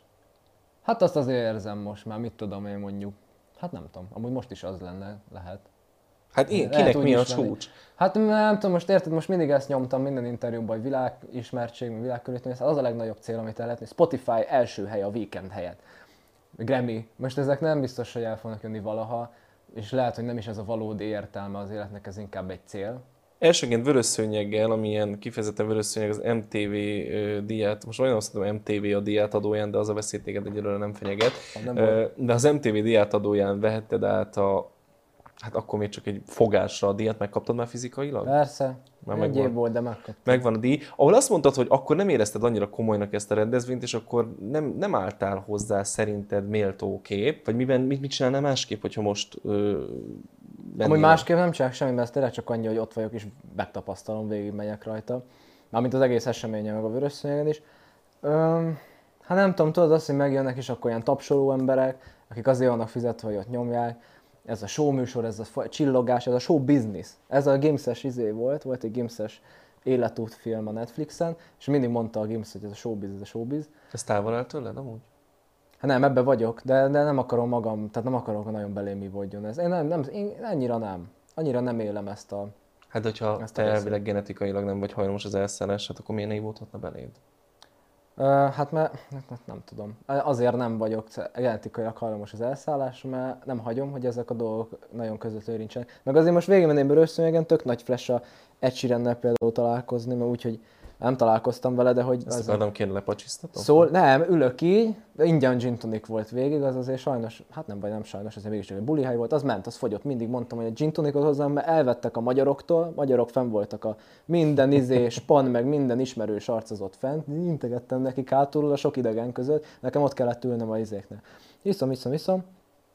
Hát azt azért érzem most már, mit tudom én mondjuk. Hát nem tudom, amúgy most is az lenne, lehet. Hát én, kinek mi a csúcs? Hát nem tudom, most érted, most mindig ezt nyomtam minden interjúban, hogy világismertség, világkörülmény, az a legnagyobb cél, amit el lehetne. Spotify első hely a Weekend helyett. Grammy. Most ezek nem biztos, hogy el fognak jönni valaha, és lehet, hogy nem is ez a valódi értelme az életnek, ez inkább egy cél. Elsőként vörös szőnyeggel, amilyen kifejezetten vörös szőnyeg az em té vé díját, most olyan azt mondom, em té vé a díját adóján, de az a veszély téged egyelőre nem fenyeget. Nem de az em té vé díját adóján vehetted át a, hát akkor még csak egy fogásra a díjat, megkaptad már fizikailag? Persze, már egy év volt, de megkaptam. Megvan a díj. Ahol azt mondtad, hogy akkor nem érezted annyira komolynak ezt a rendezvényt, és akkor nem, nem álltál hozzá szerinted méltó kép, vagy miben, mit, mit csinálnál másképp, hogyha most ö, amúgy másképp nem csinálok semmi, mert ez tényleg csak annyi, hogy ott vagyok és megtapasztalom, végig megyek rajta. Mármint az egész eseményen, meg a vörös szőnyegen is. Öm, hát nem tudom, tudod azt, hogy megjönnek és akkor ilyen tapsoló emberek, akik azért vannak fizetve, hogy ott nyomják. Ez a show műsor, ez a csillogás, ez a show business. Ez a Games-es izé volt, volt egy Games-es életút film a Netflixen, és mindig mondta a Games, hogy ez a show business, a show biz. Ez távol áll tőled amúgy? Hát nem, ebbe vagyok, de, de nem akarom magam, tehát nem akarok nagyon belém ivódjon ez. Én, nem, nem, én annyira nem. Annyira nem élem ezt a... Hát, hogyha ezt te elvileg genetikailag nem vagy hajlamos az elszállását, akkor miért ne ivódhatna beléd? Uh, hát mert nem, nem tudom. Azért nem vagyok genetikailag hajlamos az elszállásra, mert nem hagyom, hogy ezek a dolgok nagyon között érintsenek. Meg azért most végigmenném vörös szőnyegen, tök nagy flash a Ed Sheerannel például találkozni, mert úgyhogy nem találkoztam vele, de hogy... Ezt az akarom kérni, lepacsisztatom? Szól, nem, ülök így, ingyen gin tonic volt végig, az azért sajnos, hát nem vagy nem sajnos, azért mégiscsak egy bulihely volt, az ment, az fogyott, mindig mondtam, hogy a gin tonicot hozzám, mert elvettek a magyaroktól, magyarok fenn voltak a minden izé, span, meg minden ismerős arc az ott fent, integettem nekik hátulról a sok idegen között, nekem ott kellett ülnem a izéknek. Iszom, iszom, iszom,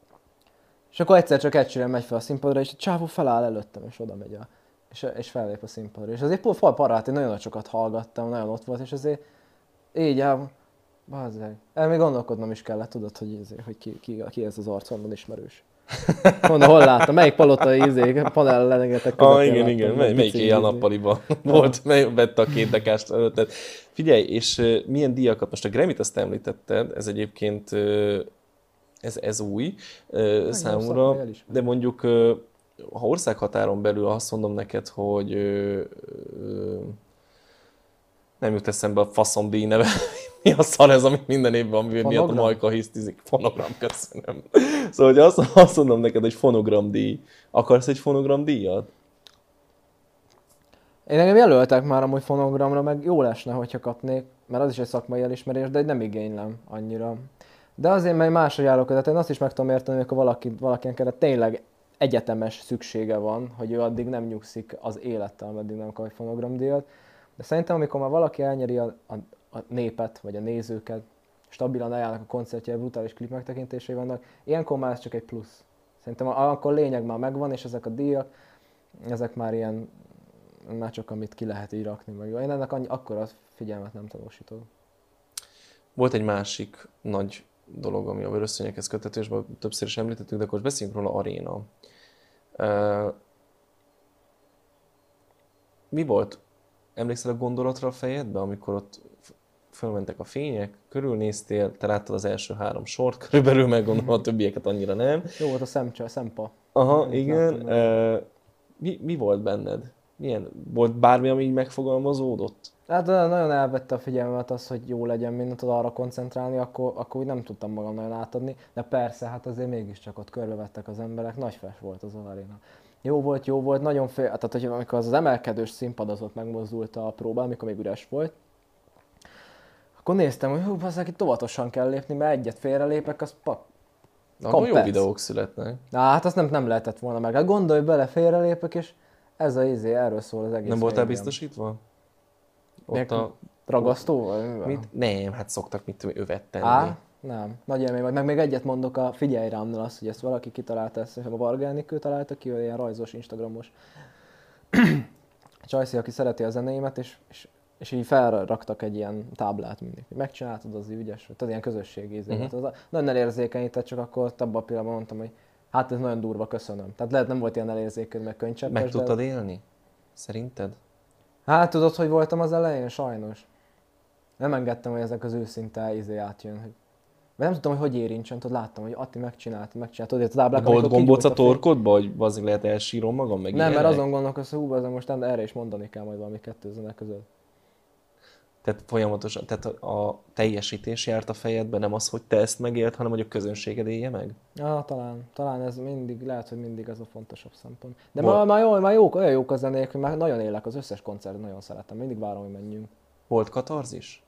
és akkor egyszer csak egy megy fel a színpadra, és a csávó feláll előttem, és oda megy a... És, és fellép a színpadra. És azért Paul Parát én nagyon sokat hallgattam, nagyon ott volt, és azért így el, Bazzeg. El még gondolkodnom is kellett, tudod, hogy, izé, hogy ki, ki, ki ez az arc, honnan ismerős. Honnan, hol láttam? Melyik palotai izé, panel lenegetek között Ah, igen, igen. Mely, melyik éjjel nappaliban volt, mely vette a két dekást előtted. Figyelj, és uh, milyen díjakat, most a Grammy-t azt említetted, ez egyébként uh, ez, ez új uh, számomra, de mondjuk uh, ha országhatáron belül azt mondom neked, hogy uh, uh, nem jut eszembe a faszomdíj neve. Mi a szar ez, amit minden évben, ami miatt a Majka hisztizik? Fonogram, köszönöm. Szóval, hogy azt, azt mondom neked, hogy fonogramdíj. Akarsz egy fonogramdíjat? Én engem jelöltek már amúgy fonogramra, meg jó lesne, hogyha kapnék, mert az is egy szakmai elismerés, de nem igénylem annyira. De azért, mert máshogy állok, tehát én azt is meg tudom érteni, amikor valaki, valakinek kellett tényleg egyetemes szüksége van, hogy ő addig nem nyugszik az élettel, ameddig nem kap egy fonogramdíjat. De szerintem, amikor már valaki elnyeri a, a, a népet, vagy a nézőket, stabilan eljárnak a koncertjei, brutális klip megtekintései vannak, ilyenkor már ez csak egy plusz. Szerintem akkor lényeg már megvan, és ezek a díjak, ezek már ilyen, már csak amit ki lehet így rakni. Meg. Én ennek annyi, akkora figyelmet nem tanúsítok. Volt egy másik nagy dolog, ami a Vörösszőnyekhez kötetésben többször is említettük, de akkor beszéljünk róla, Aréna. Uh, mi volt? Emlékszel a gondolatra a fejedbe, amikor ott fölmentek a fények, körülnéztél, te láttad az első három sort, körülbelül meggondolom, a többieket annyira nem. Jó volt a szemcsa, a szempa. Aha, nem igen. Uh, mi, mi volt benned? Milyen? Volt bármi, ami így megfogalmazódott? Hát nagyon elvette a figyelmet az, hogy jó legyen mindent, arra koncentrálni, akkor, akkor úgy nem tudtam magam nagyon átadni. De persze, hát azért mégiscsak ott körbevettek az emberek, nagy fest volt az Aréna. Jó volt, jó volt, nagyon fél, tehát hogy amikor az, az emelkedős színpad az ott megmozdult a próbán, amikor még üres volt, akkor néztem, hogy hú, bazzák, itt tovatosan kell lépni, mert egyet félrelépek, az pak. Akkor jó videók születnek. Na, hát azt nem, nem lehetett volna meg. Hát gondolj bele, félrelépek, és ez a izé, erről szól az egész. Nem voltál biztosítva? Ott a ragasztó? Vagy mit? Nem, hát szoktak mit tudom, övet tenni. Á, nem. Nagy élmény volt. Meg még egyet mondok a Figyelj rámnál azt, hogy ezt valaki kitalálta, ezt a Varga Enikő találta ki, ilyen rajzos, instagramos csajszi, aki szereti a zenéimet, és, és, és így felraktak egy ilyen táblát mindig. Megcsináltad, az ügyes, tehát ilyen közösségi ízélet. Uh-huh. Nagyon elérzékenyített, csak akkor abban a pillanatban mondtam, hogy hát ez nagyon durva, köszönöm. Tehát lehet nem volt ilyen elérzékeny, meg könycseppes. Meg tudtad de... élni? Szerinted? Hát tudod, hogy voltam az elején? Sajnos. Nem engedtem, hogy ezek az őszinte izé átjön. Hogy... Mert nem tudtam, hogy hogy érintsen, tudod, láttam, hogy Atti megcsinálta, megcsinálta. Tudod, a táblák, volt gombóc a torkodba, hogy azért lehet elsírom magam, meg nem, ilyenek? Mert azon gondolkozom, hogy hú, most erre is mondani kell majd valami kettő zene között. Tehát folyamatosan, tehát a teljesítés járt a fejedben, nem az, hogy te ezt megélt, hanem hogy a közönséged élje meg? Ja, talán, talán ez mindig, lehet, hogy mindig ez a fontosabb szempont. De már, már, jó, már jók, olyan jók a zenék, hogy már nagyon élek, az összes koncert nagyon szeretem, mindig várom, hogy menjünk. Volt katarzis?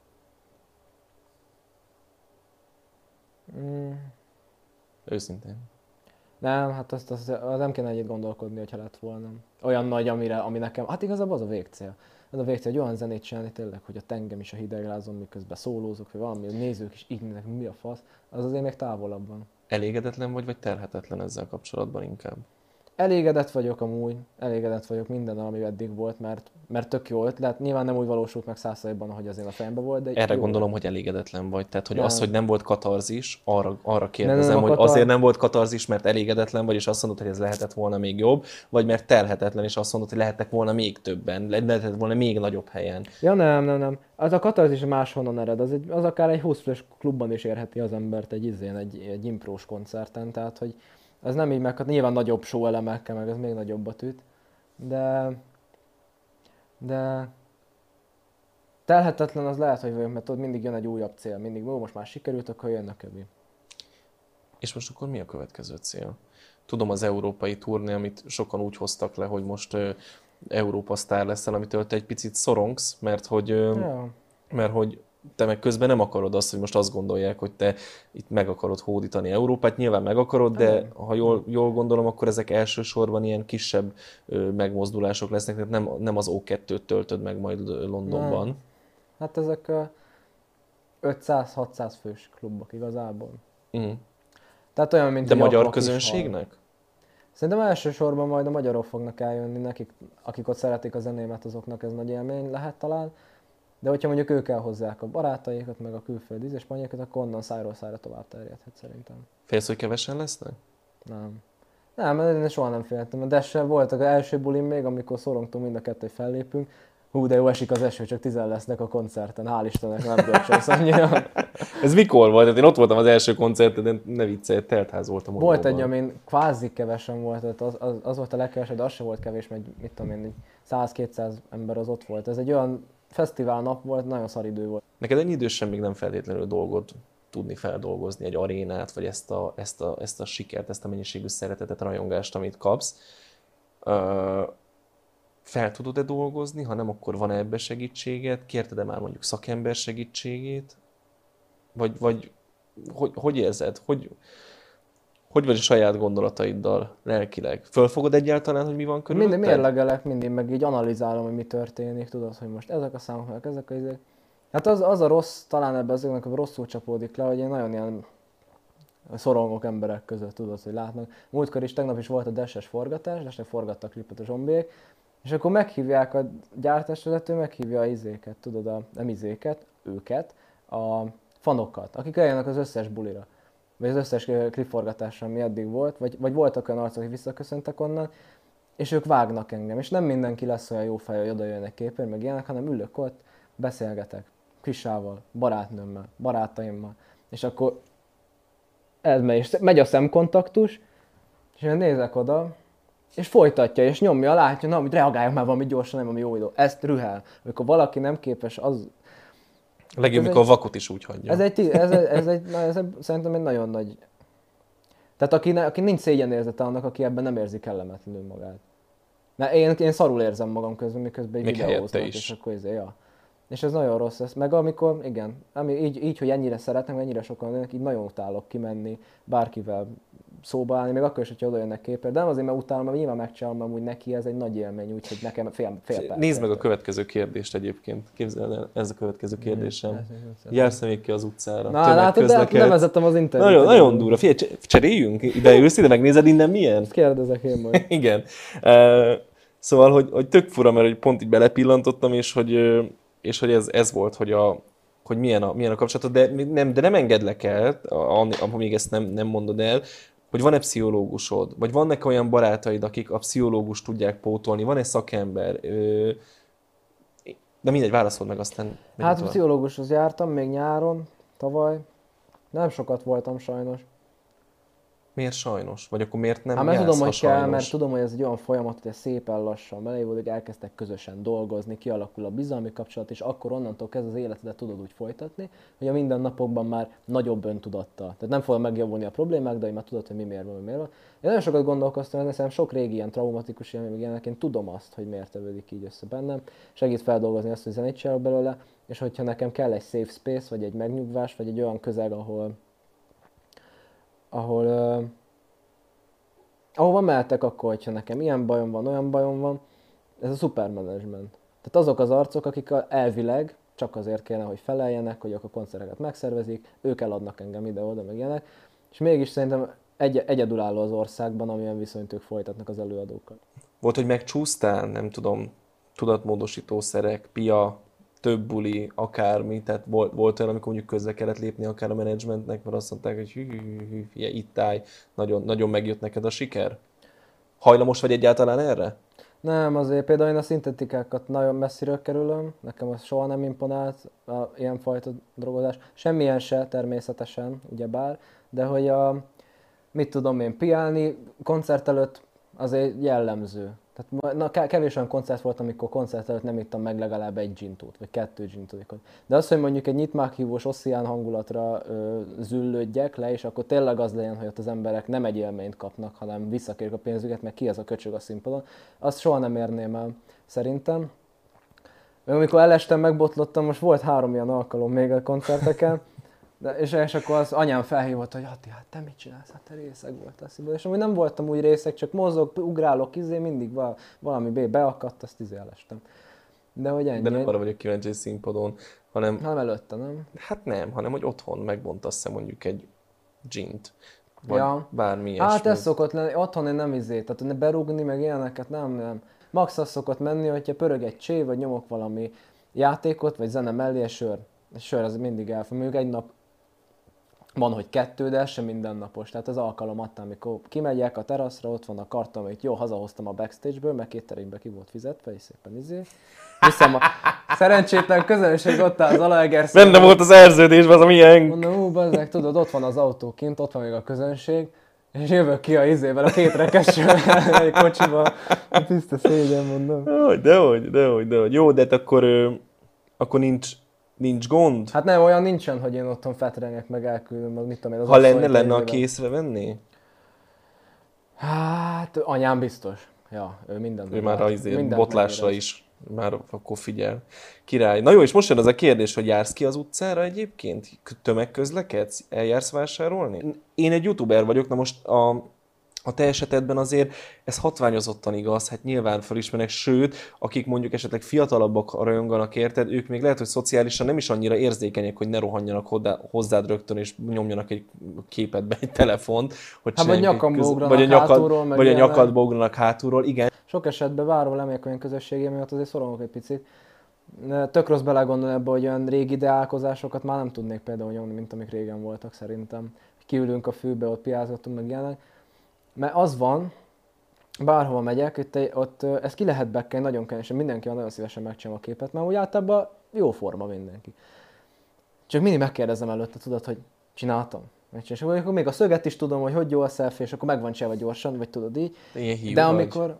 Mm. Őszintén. Nem, hát azt, azt, azt nem kéne egyet gondolkodni, hogyha lett volna. Olyan nagy, amire, ami nekem, hát igazából az a végcél. Ez a végcél, hogy olyan zenét csinálni tényleg, hogy a tengem is a hidegrázom, miközben szólózok, vagy valami, a nézők is így mindenek, mi a fasz, az azért még távolabb van. Elégedetlen vagy, vagy terhetetlen ezzel kapcsolatban inkább? Elégedett vagyok amúgy, elégedett vagyok mindennel, ami eddig volt, mert, mert tök jó ötlet. Nyilván nem úgy valósult meg száz százalékban, ahogy azért a fejemben volt, de erre gondolom, volt. Hogy elégedetlen vagy. Tehát, hogy nem. az, hogy nem volt katarzis, arra, arra kérdezem, nem, nem, hogy katar... azért nem volt katarzis, mert elégedetlen vagy, és azt mondod, hogy ez lehetett volna még jobb, vagy mert terhetetlen, és azt mondod, hogy lehettek volna még többen, lehetett volna még nagyobb helyen. Ja nem, nem, nem. Az a katarzis máshonnan ered. Az, egy, az akár egy húsz fős klubban is érheti az embert egy izén, egy, egy imprós koncerten, tehát hogy ez nem így meg, nyilván nagyobb show elemekkel, meg ez még nagyobbat üt, de, de telhetetlen az lehet, hogy vagyok, mert ott mindig jön egy újabb cél, mindig, ó, most már sikerült, akkor jön a kövi. És most akkor mi a következő cél? Tudom, az európai turné, amit sokan úgy hoztak le, hogy most uh, Európa sztár leszel, amitől te egy picit szorongsz, mert hogy, uh, ja. mert hogy te meg közben nem akarod azt, hogy most azt gondolják, hogy te itt meg akarod hódítani Európát, nyilván meg akarod, de nem. Ha jól, jól gondolom, akkor ezek elsősorban ilyen kisebb ö, megmozdulások lesznek, tehát nem, nem az ó kettőt töltöd meg majd Londonban. Nem. Hát ezek a ötszáz-hatszáz fős klubok igazából. Mm. Tehát olyan, mint de magyar közönségnek? Szerintem elsősorban majd a magyarok fognak eljönni, nekik, akik ott szeretik a zenémet, azoknak ez nagy élmény lehet talán. De hogyha mondjuk ők elhozzák a barátaikat, meg a külföldi ízéspannyákat, akkor onnan szájról szájra tovább terjedhet szerintem. Félsz, hogy kevesen lesznek? Nem. Nem, mert én soha nem féltem. De se volt az első bulim még, amikor szorongtunk mind a kettő, hogy fellépünk. Hú, de jó esik az eső, csak tizen lesznek a koncerten. Hál' Istennek, nem görcsölsz annyira. Ez mikor volt? Hát én ott voltam az első koncerten, de ne viccelj, teltház voltam. Volt egy, amin kvázi kevesen volt, tehát az, az, az volt a legkevesebb, de az se volt kevés, mert mit tudom én, száz-kétszáz ember az ott volt. Ez egy olyan fesztivál nap volt, nagyon szar idő volt. Neked ennyi idősen még nem feltétlenül dolgot tudni feldolgozni, egy arénát, vagy ezt a, ezt a, ezt a sikert, ezt a mennyiségű szeretetet, rajongást, amit kapsz. Ö, fel tudod-e dolgozni, ha nem, akkor van-e ebbe segítséged? Kérted-e már mondjuk szakember segítségét? Vagy, vagy hogy, hogy érzed? Hogy, hogy vagy a saját gondolataiddal lelkileg? Fölfogod egyáltalán, hogy mi van körülötted? Mindig mérlegelek, mindig meg így analizálom, hogy mi történik, tudod, hogy most ezek a számok, meg ezek a izék. Hát az, az a rossz, talán ebben az évnek rosszul csapódik le, hogy én nagyon ilyen szorongok emberek között, tudod, hogy látnak. Múltkor is, tegnap is volt a Dash-es forgatás, Dash-nek forgatta a klipet a zombiék, és akkor meghívják a gyártásvezető, meghívja a izéket, tudod, a, nem izéket, őket, a fanokat, akik eljönnek az összes bulira, vagy az összes klipforgatásra, ami eddig volt, vagy, vagy voltak olyan arcok, akik visszaköszöntek onnan, és ők vágnak engem, és nem mindenki lesz olyan jó fej, hogy oda jönnek képen, meg ilyenek, hanem ülök ott, beszélgetek Krisával, barátnőmmel, barátaimmal, és akkor ez megy, és megy a szemkontaktus, és én nézek oda, és folytatja, és nyomja, látja, na, hogy reagáljak már valami gyorsan, nem valami jó idő. Ezt rühel. Amikor valaki nem képes, az... Legjobb, mikor a vakot is úgy hagyja. Ez egy, ez egy, ez egy, ez egy, szerintem egy nagyon nagy... Tehát aki, aki nincs szégyenérzete annak, aki ebben nem érzi kellemetlenül magát. Mert én, én szarul érzem magam közben, miközben egy videóznak, és akkor ez, ja. És ez nagyon rossz lesz. Meg amikor, igen, ami így, így, hogy ennyire szeretnek, ennyire sokan jönnek, így nagyon utálok kimenni, bárkivel szóba állni, még akkor is, hogyha oda jönnek képre. De nem azért, mert utálom, mert nyilván megcsinálom, amúgy neki ez egy nagy élmény, úgyhogy nekem fél, fél perc. Nézd meg a következő kérdést egyébként. Képzeld el, ez a következő kérdésem. Jársz még ki az utcára? Na, látod, de nem vezettem az internetet. Nagyon, nagyon durva. Figyelj, cseréljünk? Ide ülsz, ide megnézed innen milyen? Ezt kérdezek én majd. Igen. Uh, szóval, hogy, hogy tök fura, mert hogy pont így belepillantottam, és hogy, és hogy ez, ez volt, hogy a hogy milyen a, milyen a kapcsolatod, de nem, de nem engedlek el, amíg ezt nem, nem mondod el, hogy van-e pszichológusod, vagy vannak olyan barátaid, akik a pszichológust tudják pótolni, van-e szakember, de mindegy, válaszold meg, aztán... Hát a pszichológushoz jártam még nyáron, tavaly, nem sokat voltam sajnos. Miért sajnos? Vagy akkor miért nem hát, mert jársz, tudom, ha hogy sajnos? kell, mert tudom, hogy ez egy olyan folyamat, hogy ez szépen lassan belévül, hogy elkezdtek közösen dolgozni, kialakul a bizalmi kapcsolat, és akkor onnantól kezdve az életedet tudod úgy folytatni, hogy a mindennapokban már nagyobb öntudattal. Tehát nem fogja megjavulni a problémák, de már tudod, hogy mi miért van, mi miért van. Én nagyon sokat gondolkoztam, de szerintem sok régi ilyen traumatikus élmény, meg ilyenek, én tudom azt, hogy miért tevődik így össze bennem. Segít feldolgozni azt, hogy zenét csinálok belőle, és hogyha nekem kell egy safe space, vagy egy megnyugvás, vagy egy olyan közeg, ahol ahol uh, ahova mehetek akkor, hogyha nekem ilyen bajom van, olyan bajom van, ez a szupermanagement. Tehát azok az arcok, akik elvileg csak azért kéne, hogy feleljenek, hogy akkor koncerteket megszervezik, ők eladnak engem ide-oda, meg ilyenek, és mégis szerintem egy, egyedülálló az országban, amilyen viszonyt ők folytatnak az előadókkal. Volt, hogy megcsúsztál, nem tudom, tudatmódosítószerek, pia, több buli, akármi, tehát volt, volt olyan, amikor mondjuk közbe kellett lépni akár a menedzsmentnek, mert azt mondták, hogy hű, hű, hű, hű, hű itt állj, nagyon, nagyon megjött neked a siker? Hajlamos vagy egyáltalán erre? Nem, azért például én a szintetikákat nagyon messziről kerülöm, nekem az soha nem imponált, a ilyenfajta drogozás. Semmilyen se természetesen, ugyebár, de hogy a, mit tudom én, piálni koncert előtt azért jellemző. Tehát na, kevés olyan koncert volt, amikor koncert előtt nem ittam meg legalább egy gintót, vagy kettő gintót. De az, hogy mondjuk egy nyitmághívós osszián hangulatra ö, züllődjek le, és akkor tényleg az legyen, hogy ott az emberek nem egy élményt kapnak, hanem visszakérik a pénzüket, meg ki az a köcsög a színpadon, azt soha nem érném el, szerintem. Még amikor elestem, megbotlottam, most volt három ilyen alkalom még a koncerteken, de, és, és akkor az anyám felhívott, hogy Ati, hát te mit csinálsz? Hát te részeg voltál színpadon. És amúgy nem voltam úgy részeg, csak mozog, ugrálok, izé, mindig val- valami bé beakadt, azt izé elestem. De hogy ennyi. De nem arra vagyok kíváncsi, hogy színpadon, hanem... Nem előtte, nem? Hát nem, hanem hogy otthon megbontasz-e mondjuk egy gint. Vagy ja. bármi Hát ilyesmi. ez szokott lenni, otthon én nem izé, tehát ne berúgni, meg ilyeneket, nem, nem. Max az szokott menni, hogyha pörög egy csé, vagy nyomok valami játékot, vagy zene mellé egy sör. Egy sör az mindig elfogy. Mondjuk egy nap van, hogy kettő, de ez sem mindennapos. Tehát az alkalom adta, amikor kimegyek a teraszra, ott van a karton, amit jó, hazahoztam a backstage-ből, meg kétterékbe ki volt fizetve, és szépen izé. Viszem a szerencsétlen közönség ott áll az Zalaegerszegen. Benne volt az szerződésben, az a milyen... Mondom, ú, bazzeg, tudod, ott van az autó kint, ott van még a közönség, és jövök ki a izével, a két rekessel egy kocsiba. Tiszta szégyen, mondom. Dehogy, dehogy, dehogy, dehogy. Jó, de hát akkor, ö, akkor nincs, nincs gond. Hát nem, olyan nincsen, hogy én otthon fetrengek, meg elküldöm, meg mit tudom én. Az Ha lenne, asszony lenne a tévében. készre venni? Hát, anyám biztos. Ja, ő minden. Ő már az mindent botlásra megérez. is. Már akkor figyel. Király. Na jó, és most jön az a kérdés, hogy jársz ki az utcára egyébként? Tömegközlekedsz? Eljársz vásárolni? Én egy youtuber vagyok, na most a, a te esetedben azért ez hatványozottan igaz, hát nyilván felismernek, sőt, akik mondjuk esetleg fiatalabbak rajonganak érted, ők még lehet, hogy szociálisan nem is annyira érzékenyek, hogy ne rohanjanak hozzá, hozzád rögtön, és nyomjanak egy képedbe egy telefont, hogy Hát vagy csinálják egy nyakamba köz- ugranak vagy a nyakad, hátulról, meg vagy a ilyenek. nyakadba ugranak hátulról, igen. Sok esetben várom, lemegyek olyan közösségé miatt, azért szorongok egy picit. Tök rossz belegondolni ebbe, hogy olyan régi ideálkozásokat már nem tudnék például nyomni, mint amik régen voltak szerintem. Kiülünk a fűbe, ott piázgatunk meg ilyenek. Mert az van, bárhova megyek, ott, ott ezt ki lehet bekkelni nagyon könnyesen, mindenki van, nagyon szívesen megcsinálom a képet, mert úgy általában jó forma mindenki. Csak mindig megkérdezem előtte, tudod, hogy csináltam? És akkor még a szöget is tudom, hogy hogy jó a selfie, és akkor meg van csinálva gyorsan, vagy tudod így. Ilyen hiú De vagy. amikor...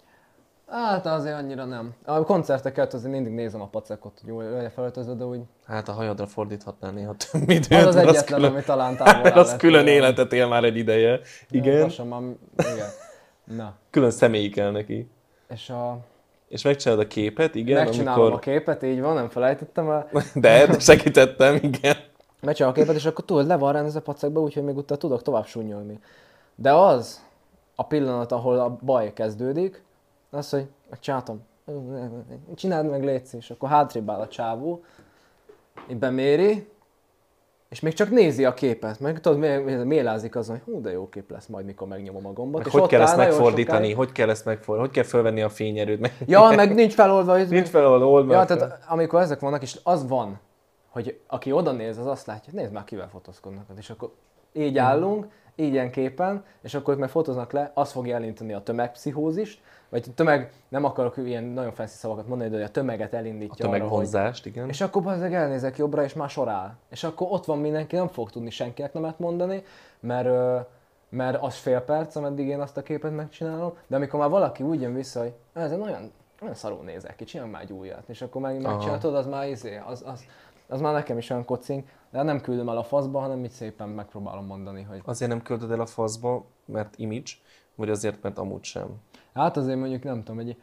Hát azért annyira nem. A koncerteket azért mindig nézem a pacekot, hogy jól legyen felöltözve, de úgy... Hát a hajadra fordíthatnál néha több időt. Az az mert egyetlen, külön, ami talán távol áll az ettől. külön életet él már egy ideje. Igen. Lassan már... Igen. Na. Külön személyi kell neki. És a... És megcsinálod a képet, igen, Megcsinálom amikor... a képet, így van, nem felejtettem el. De, de segítettem, igen. Megcsinálom a képet, és akkor tudod, le van rendezve a pacekba, úgyhogy még utána tudok tovább sunnyolni. De az a pillanat, ahol a baj kezdődik, az, hogy megcsináltam. Csináld meg, légy szíves. És akkor hátrébb áll a csávó, így beméri, és még csak nézi a képet. Meg tudod, mé- mélázik azon, hogy hú, de jó kép lesz majd, mikor megnyomom a gombot. Meg És hogy ott kell ezt áll nagyon megfordítani? sokáig. Hogy kell ezt megfordítani? Hogy kell felvenni a fényerőt? Meg... Ja, meg nincs feloldva. hogy- Nincs fel, ahol old Ja, meg tehát fel. amikor ezek vannak, és az van, hogy aki oda néz, az azt látja, hogy nézd már, kivel fotózkodnak. És akkor így állunk, így ilyen képen, és akkor ők meg fotóznak le, az fogja elindítani a tömegpszichózist, vagy a tömeg, nem akarok ilyen nagyon fancy szavakat mondani, de a tömeget A elindítja arra, hogy... tömegvonzást, igen. És akkor bazzeg elnézek jobbra, és már sor áll. És akkor ott van mindenki, nem fog tudni senkinek nemet mondani, mert, ö, mert az fél perc, ameddig én azt a képet megcsinálom, de amikor már valaki úgy jön vissza, hogy ez egy olyan, olyan szarul nézek ki, csinálj már egy újat, és akkor meg megcsináltod, az már izé, az, az, az már nekem is olyan kocink, de nem küldöm el a faszba, hanem így szépen megpróbálom mondani, hogy Azért nem költöd el a faszba, mert image, vagy azért, mert amúgy sem. hát azért mondjuk nem tudom, egy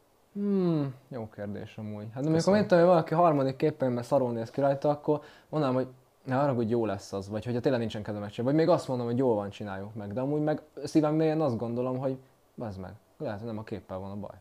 hmm, jó kérdés amúgy. Hát de amikor Köszönöm. mint tudom, hogy valaki harmadik képen, mert szarul néz ki rajta, akkor mondanám, hogy ne arra, hogy jó lesz az, vagy hogyha tényleg nincsen kedvem megcsinálni, vagy még azt mondom, hogy jól van, csináljuk meg, de amúgy meg szívem mélyen azt gondolom, hogy bazd meg, lehet, hogy nem a képpel van a baj.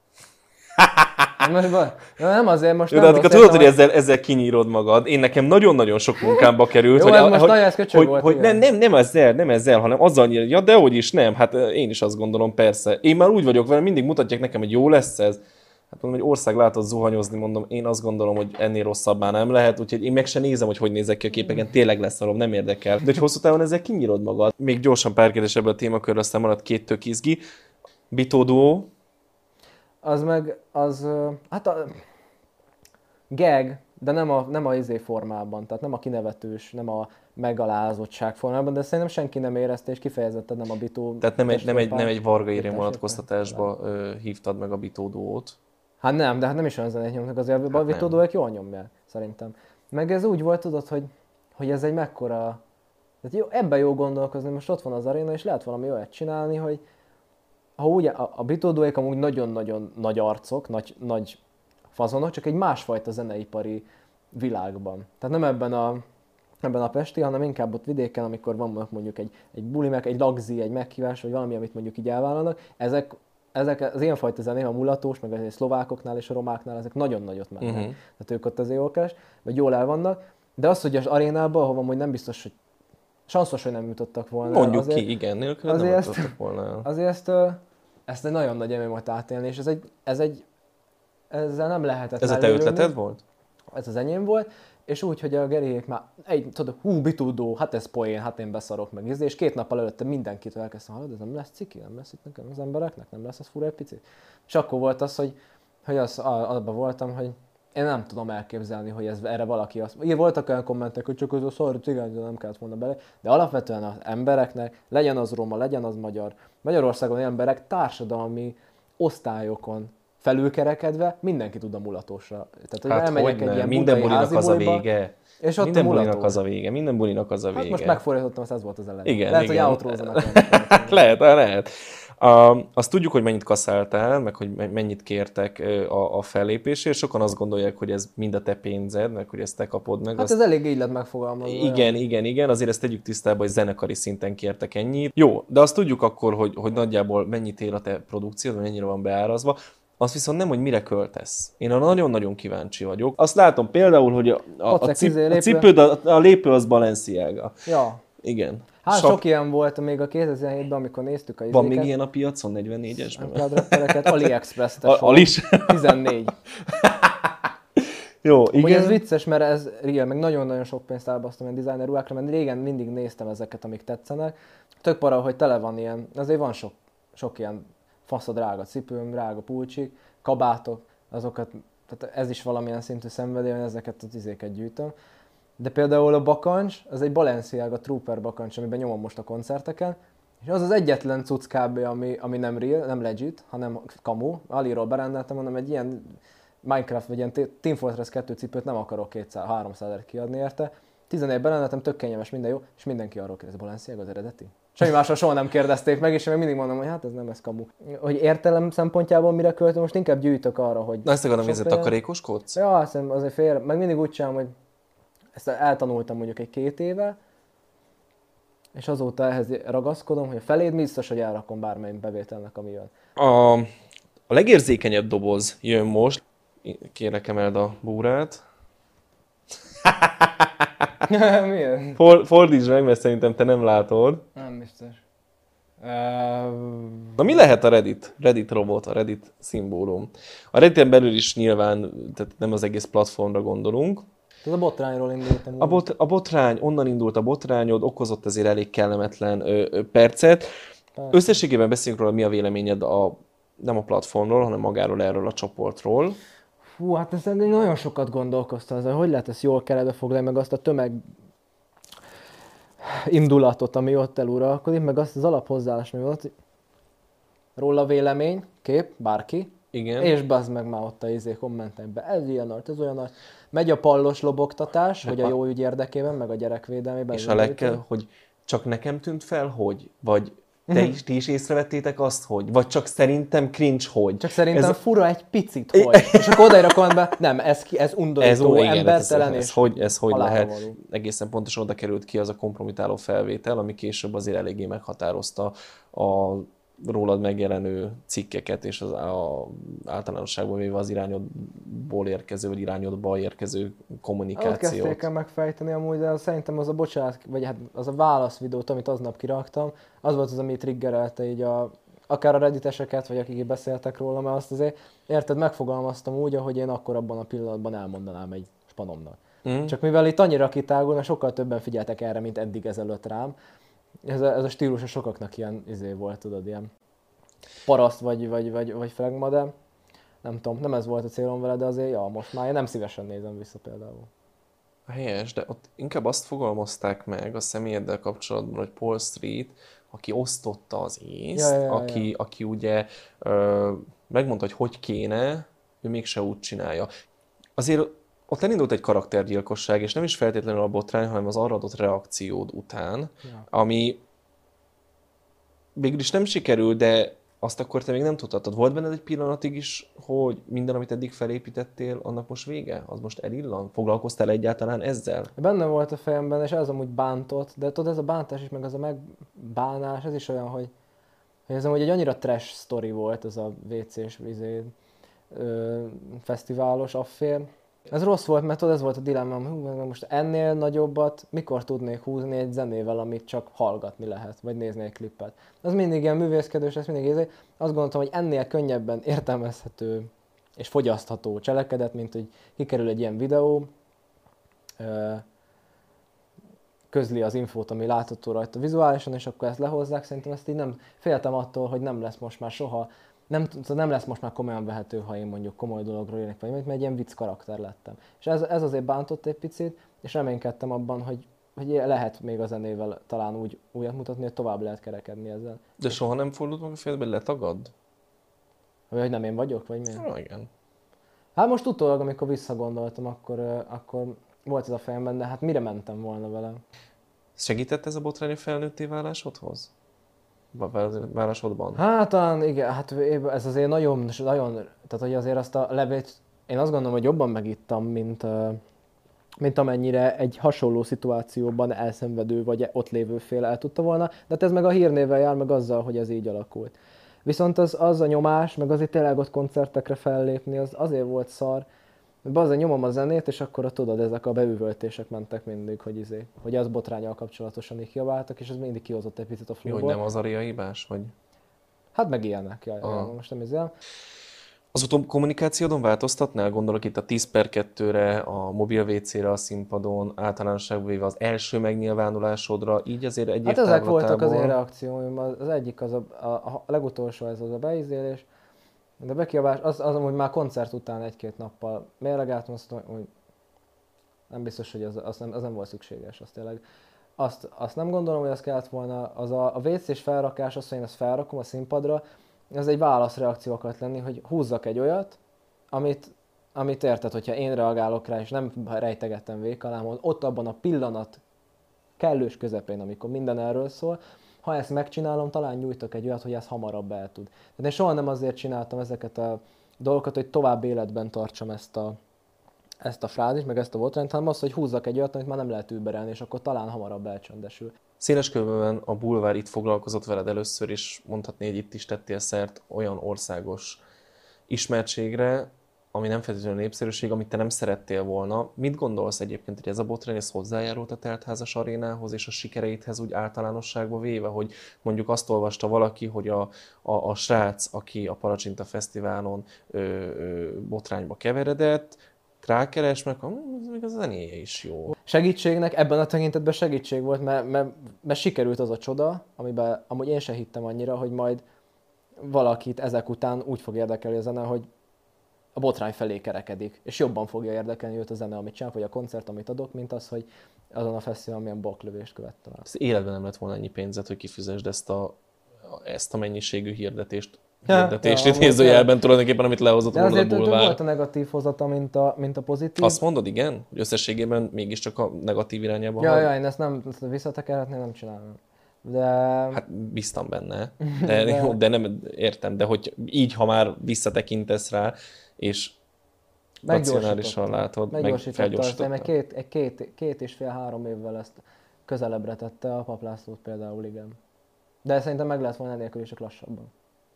Most baj. Nem azért, most Jó, nem de hát rossz akkor tudod, értem, hogy ezzel, ezzel kinyírod magad. Én nekem nagyon-nagyon sok munkámba került. Jó, hogy, ez most hogy, nagyon ez köcsög hogy, volt, hogy igen. nem, nem, nem ezzel, nem ezzel, hanem azzal nyír, ja, dehogy is nem. Hát eh, én is azt gondolom, persze. Én már úgy vagyok vele, mindig mutatják nekem, hogy jó lesz ez. Hát mondom, hogy ország látott zuhanyozni, mondom, én azt gondolom, hogy ennél rosszabb már nem lehet, úgyhogy én meg sem nézem, hogy hogy nézek ki a képeken, tényleg lesz szarom, nem érdekel. De hogy hosszú távon ezzel kinyírod magad. Még gyorsan pár kérdés ebből a témakörről, aztán maradt két tök izgi. Bitódó, Az meg, az, ö, hát a gag, de nem a, nem a izé formában, tehát nem a kinevetős, nem a megalázottság formában, de szerintem senki nem érezte, és kifejezetten nem a bitó. tehát nem egy, nem egy, nem egy Varga Irén Értem, vonatkoztatásba ö, hívtad meg a bitódót. Hát nem, de hát nem is olyan zenét nyomnak, azért a nem. bitódóek jól nyomják, szerintem. Meg ez úgy volt, tudod, hogy, hogy ez egy mekkora... Tehát jó, ebben jó gondolkozni, most ott van az aréna, és lehet valami olyat csinálni, hogy ha úgy, a, a bitódóek amúgy nagyon-nagyon nagy arcok, nagy, nagy fazonok, csak egy másfajta zeneipari világban. Tehát nem ebben a, ebben a pesti, hanem inkább ott vidéken, amikor van mondjuk egy, egy buli, meg egy lagzi, egy meghívás, vagy valami, amit mondjuk így elvállalnak, ezek, ezek az ilyenfajta zené, a mulatós, meg a szlovákoknál és a romáknál, ezek nagyon nagyot mennek. Mhm. Tehát ők ott azért jól keres, vagy jól el vannak. De az, hogy az arénában, ahova mondjuk nem biztos, hogy sanszos, hogy nem jutottak volna. Mondjuk azért, ki, igen, nélkül nem azért ezt- tudtak volna el. Azért ezt, ö, ezt egy nagyon nagy élmény volt átélni, és ez egy, ez egy, ezzel nem lehetett Ez a te mellélőni. ötleted volt? Ez az enyém volt, és úgy, hogy a Geriék már egy, tudod, hú, bitúdó, hát ez poén, hát én beszarok meg, izé, és két nappal előtte mindenkitől elkezdtem, hallod, ez nem lesz ciki, nem lesz itt nekem az embereknek, nem lesz az fura egy picit. És akkor volt az, hogy, hogy az, abban voltam, hogy én nem tudom elképzelni, hogy ez, erre valaki azt... Igen, voltak olyan kommentek, hogy csak az a szar cigány, nem kellett volna bele, de alapvetően az embereknek, legyen az roma, legyen az magyar, Magyarországon élő emberek társadalmi osztályokon felülkerekedve mindenki tud a mulatósra. Tehát, hogy Hát elmegyek hogyne, egy ilyen minden budai bulinak az a házibuliba, vége. és ott Minden a bulinak mulató. az a vége, minden bulinak az a vége. Hát most megfordítottam, azt ez volt az elején. Igen, lehet, igen. hogy outrózzanak. lehet, lehet. Uh, azt tudjuk, hogy mennyit kaszáltál, meg hogy mennyit kértek a, a fellépésért. Sokan azt gondolják, hogy ez mind a te pénzed, meg hogy ezt te kapod meg. Hát azt... ez elég így lett megfogalmazva. Igen, igen, igen, azért ezt tegyük tisztába, hogy zenekari szinten kértek ennyit. Jó, de azt tudjuk akkor, hogy, hogy nagyjából mennyit ér a te produkciód, mennyire van beárazva. Azt viszont nem, hogy mire költesz. Én nagyon-nagyon kíváncsi vagyok. Azt látom például, hogy a, a, a, cip, izé, a cipőd, a, a lépő az Balenciaga. Ja. Igen. Hát Sok... sok ilyen volt még a kétezer-tizenhétben, amikor néztük a izéket. Van még ilyen a piacon, negyvennégyesben? A AliExpress, te a, Alis? tizennégy. Jó, igen. Ugye ez vicces, mert ez real, meg nagyon-nagyon sok pénzt elbasztam ilyen designer ruhákra, mert régen mindig néztem ezeket, amik tetszenek. Tök para, hogy tele van ilyen, azért van sok, sok ilyen fasz a drága cipőm, drága pulcsik, kabátok, azokat, tehát ez is valamilyen szintű szenvedély, hogy ezeket az izéket gyűjtöm. De például a bakancs, az egy Balenciaga Trooper bakancs, amiben nyomom most a koncerteken, és az az egyetlen cucc kb. ami, ami nem real, nem legit, hanem kamu. Aliról berendeltem, mondom, egy ilyen Minecraft vagy ilyen Team Fortress kettő cipőt nem akarok kétszáz-háromszázért kiadni érte. tizenegy berendeltem, tök kényelmes, minden jó, és mindenki arról kérdez, Balenciaga az eredeti? Semmi másról soha nem kérdezték meg, és én mindig mondom, hogy hát ez nem ez kamu. Hogy értelem szempontjából mire költöm, most inkább gyűjtök arra, hogy... Na ezt akarom, hogy ez takarékoskodsz? Ja, azt hiszem azért fél, meg mindig úgy csinálom, hogy ezt eltanultam mondjuk egy két éve, és azóta ehhez ragaszkodom, hogy a feléd biztos, hogy elrakom bármely bevételnek, ami jön. A, a legérzékenyebb doboz jön most. Kérlek, emeld a búrát. Milyen? For, fordítsd meg, mert szerintem te nem látod. Nem biztos. Uh... Na mi lehet a Reddit? Reddit robot, a Reddit szimbólum. A Redditen belül is nyilván, tehát nem az egész platformra gondolunk. Tehát a botrányról indultam. A, bot, a botrány, onnan indult a botrányod, okozott azért elég kellemetlen ö, ö, percet. Persze. Összességében beszéljünk róla, mi a véleményed a, nem a platformról, hanem magáról erről a csoportról. Hú, hát ez nagyon sokat gondolkoztam ezzel, hogy lehet ezt jól keretbe foglalni, meg azt a tömeg indulatot, ami ott eluralkodik, meg azt az alaphozzáállást, ami ott róla vélemény, kép, bárki, igen. És bazd meg már ott a izé kommentekben, ez ilyen art, ez olyan art. Megy a pallos lobogtatás, hogy a jó ügy érdekében, meg a gyerek védelmében. És a legkel, hogy csak nekem tűnt fel, hogy? Vagy te is, ti is észrevettétek azt, hogy? Vagy csak szerintem cringe, hogy? Csak szerintem ez... fura egy picit, hogy? És akkor odairakom be, nem, ez, ez undorító, ez, embertelen, ez, ez, és ez hogy, ez hogy lehet? Való. Egészen pontosan oda került ki az a kompromitáló felvétel, ami később azért eléggé meghatározta a rólad megjelenő cikkeket, és az a, általánosságban véve az irányodból érkező, vagy irányodba érkező kommunikációt. Ott kezdték el megfejteni amúgy, de szerintem az a bocsánat, vagy hát az a válasz videót, amit aznap kiraktam, az volt az, ami triggerelte így a, akár a redditeseket, vagy akik beszéltek róla, mert azt azért, érted, megfogalmaztam úgy, ahogy én akkor abban a pillanatban elmondanám egy spanomnak. Mm. Csak mivel itt annyira kitágul, mert sokkal többen figyeltek erre, mint eddig ezelőtt rám, Ez a, ez a stílus a sokaknak ilyen izé volt, tudod, ilyen paraszt vagy, vagy, vagy, vagy flegma, de nem tudom, nem ez volt a célom vele, de azért, ja, most már én nem szívesen nézem vissza például. Helyes, de ott inkább azt fogalmazták meg a személyeddel kapcsolatban, hogy Paul Street, aki osztotta az észt, ja, ja, ja, aki, ja. aki ugye ö, megmondta, hogy hogy kéne, ő mégse úgy csinálja. Azért ott elindult egy karaktergyilkosság, és nem is feltétlenül a botrány, hanem az arra adott reakciód után, ja. ami végül is nem sikerült, de azt akkor te még nem tudhatod. Volt benned egy pillanatig is, hogy minden, amit eddig felépítettél, annak most vége? Az most elillan? Foglalkoztál egyáltalán ezzel? Benne volt a fejemben, és ez amúgy bántott, de tudod, ez a bántás is, meg az a megbánás, ez is olyan, hogy, hogy ez amúgy egy annyira trash sztori volt, ez a vé cés izé, ö, fesztiválos affér. Ez rossz volt, mert tudod, ez volt a dilemmám, hú, most ennél nagyobbat mikor tudnék húzni egy zenével, amit csak hallgatni lehet, vagy nézni egy klippet. Az mindig ilyen művészkedős, ez mindig érzé. Azt gondoltam, hogy ennél könnyebben értelmezhető és fogyasztható cselekedet, mint hogy kikerül egy ilyen videó, közli az infót, ami látható rajta vizuálisan, és akkor ezt lehozzák. Szerintem ezt így nem féltem attól, hogy nem lesz most már soha, nem, nem lesz most már komolyan vehető, ha én mondjuk komoly dologról írek, vagy mert egy ilyen vicc karakter lettem. És ez, ez azért bántott egy picit, és reménykedtem abban, hogy, hogy lehet még a zenével talán úgy újat mutatni, hogy tovább lehet kerekedni ezzel. De soha nem fordult meg a fejedbe, letagad? Vagy nem én vagyok, vagy miért? Ah, igen. Hát most utólag, amikor visszagondoltam, akkor, akkor volt ez a fejemben, de hát mire mentem volna vele? Segített ez a botrány a felnőtté válásodhoz? Válásodban? Hát talán igen, hát ez azért nagyon, nagyon, tehát hogy azért azt a levét, én azt gondolom, hogy jobban megittam, mint, mint amennyire egy hasonló szituációban elszenvedő vagy ott lévő fél el tudta volna, de hát ez meg a hírnévvel jár, meg azzal, hogy ez így alakult. Viszont az, az a nyomás, meg azért tényleg ott koncertekre fellépni, az azért volt szar, mert azért nyomom a zenét, és akkor tudod, ezek a beüvöltések mentek mindig, hogy izé, hogy az botránnyal kapcsolatosan így kiabáltak, és ez mindig kihozott egy picit a Mi, flowból. hogy nem az Aria hibás, vagy? Hát meg ilyenek, jaj, jaj, most nem izé. Az utom kommunikációdon változtatnál? Gondolok itt a tíz per kettőre, a mobil vécére a színpadon, általánosságban véve az első megnyilvánulásodra, így azért egy Hát év ezek voltak az én távlatából- reakcióim, az egyik az a, a, a legutolsó, ez az a beizélés, de bekiabás, az, az amúgy már koncert után egy-két nappal mérlegeltem, azt mondom, hogy nem biztos, hogy az, az, nem, az nem volt szükséges, az tényleg. Azt, azt nem gondolom, hogy az kellett volna, az a, a vécés felrakás, azt, hogy én ezt felrakom a színpadra, ez egy válaszreakció akart lenni, hogy húzzak egy olyat, amit, amit érted, hogyha én reagálok rá, és nem rejtegettem vék alá, ott abban a pillanat kellős közepén, amikor minden erről szól, ha ezt megcsinálom, talán nyújtok egy olyat, hogy ez hamarabb el tud. Tehát én soha nem azért csináltam ezeket a dolgokat, hogy tovább életben tartsam ezt a, ezt a frázist, meg ezt a botrányt, hanem az, hogy húzzak egy olyat, amit már nem lehet überelni, és akkor talán hamarabb elcsöndesül. Széles körben a bulvár itt foglalkozott veled először, és mondhatni, hogy itt is tettél szert olyan országos ismertségre, ami nem feltétlenül népszerűség, amit te nem szerettél volna. Mit gondolsz egyébként, hogy ez a botrány ez hozzájárult a teltházas arénához és a sikereidhez úgy általánosságban véve, hogy mondjuk azt olvasta valaki, hogy a, a, a srác, aki a Palacsinta Fesztiválon ö, ö, botrányba keveredett, rákeres, meg hm, még az a zenéje is jó. Segítségnek ebben a tekintetben segítség volt, mert, mert, mert sikerült az a csoda, amiben amúgy én sem hittem annyira, hogy majd valakit ezek után úgy fog érdekelni a zene, hogy a botrány felé kerekedik, és jobban fogja érdekelni őt a zene, amit csinál, vagy a koncert, amit adok, mint az, hogy azon a fesztiválon milyen baklövést követtem el. Az életben nem lett volna ennyi pénzed, hogy kifizesd ezt a, ezt a mennyiségű hirdetést. Ja, Hirdetést ja, itt amúgy nézőjelben tulajdonképpen, amit lehozott De róla a azért több bulvár. volt a negatív hozata, mint a, mint a pozitív. Azt mondod, igen? Hogy összességében mégiscsak a negatív irányába Ja, hal? ja, én ezt nem ezt visszatekerhetném, nem csinálom. De... Hát bíztam benne, de, De- jó, de nem értem, de hogy így, ha már visszatekintesz rá, és racionálisan látod, meg Meggyorsította, aztán egy felgyorsította. két, egy két, két és fél-három évvel ezt közelebbre tette a Paplászlót például, igen. De szerintem meg lehet volna enélkül is csak lassabban.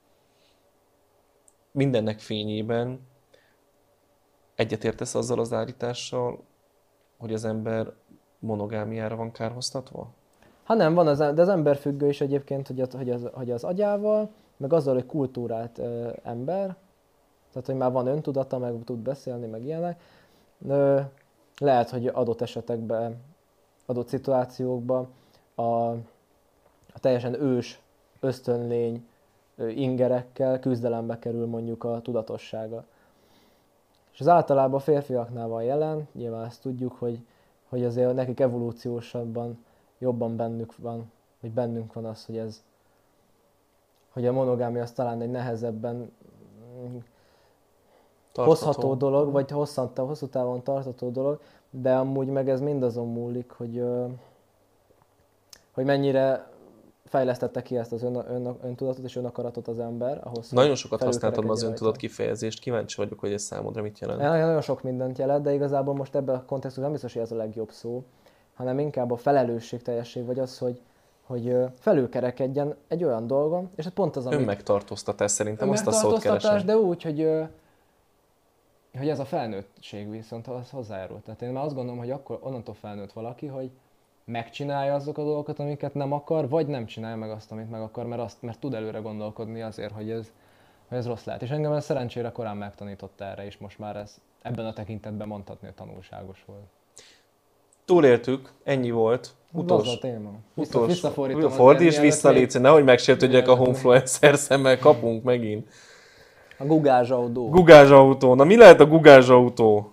Mindennek fényében egyetértesz azzal az állítással, hogy az ember monogámiára van kárhoztatva? Ha nem, van az, de az ember függő is egyébként, hogy az, hogy az, hogy az agyával, meg azzal, hogy kultúrált ö, ember, tehát hogy már van öntudata, meg tud beszélni, meg ilyenek. Ö, lehet, hogy adott esetekben, adott szituációkban a, a teljesen ős ösztönlény ö, ingerekkel küzdelembe kerül mondjuk a tudatossága. És az általában a férfiaknál van jelen, nyilván ezt tudjuk, hogy, hogy azért nekik evolúciósabban jobban bennük van, vagy bennünk van az, hogy ez, hogy a monogámia az talán egy nehezebben mm, Tartható. hozható dolog, vagy hosszan, hosszú távon tartható dolog, de amúgy meg ez mindazon múlik, hogy, ö, hogy mennyire fejlesztette ki ezt az ön, ön, öntudatot és önakaratot az ember. Ahhoz, Nagyon hogy sokat használtad ma az felülkerekedjen öntudat rajta. kifejezést, kíváncsi vagyok, hogy ez számodra mit jelent. Nagyon, nagyon sok mindent jelent, de igazából most ebben a kontextusban nem biztos, hogy ez a legjobb szó, hanem inkább a felelősségteljesség, vagy az, hogy, hogy ö, felülkerekedjen egy olyan dolgon, és hát pont az, amit... Önmegtartóztatás szerintem, azt a szót Önmegtartóztatás, keresem. de úgy, hogy, ö, hogy ez a felnőttség viszont az hozzájárult. Tehát én már azt gondolom, hogy akkor onnantól felnőtt valaki, hogy megcsinálja azok a dolgokat, amiket nem akar, vagy nem csinálja meg azt, amit meg akar, mert, azt, mert tud előre gondolkodni azért, hogy ez, hogy ez rossz lehet. És engem ez szerencsére korán megtanított erre, és most már ez ebben a tekintetben mondhatni, hogy tanulságos volt. Túléltük, ennyi volt. Utolsó. Az a téma. Utolsó. Visszafordítom. Fordíts vissza, légy, nehogy megsértődjek a Homefluencer szemmel, kapunk megint. A gugázs autó. Gugázs autó. Na mi lehet a gugázs autó?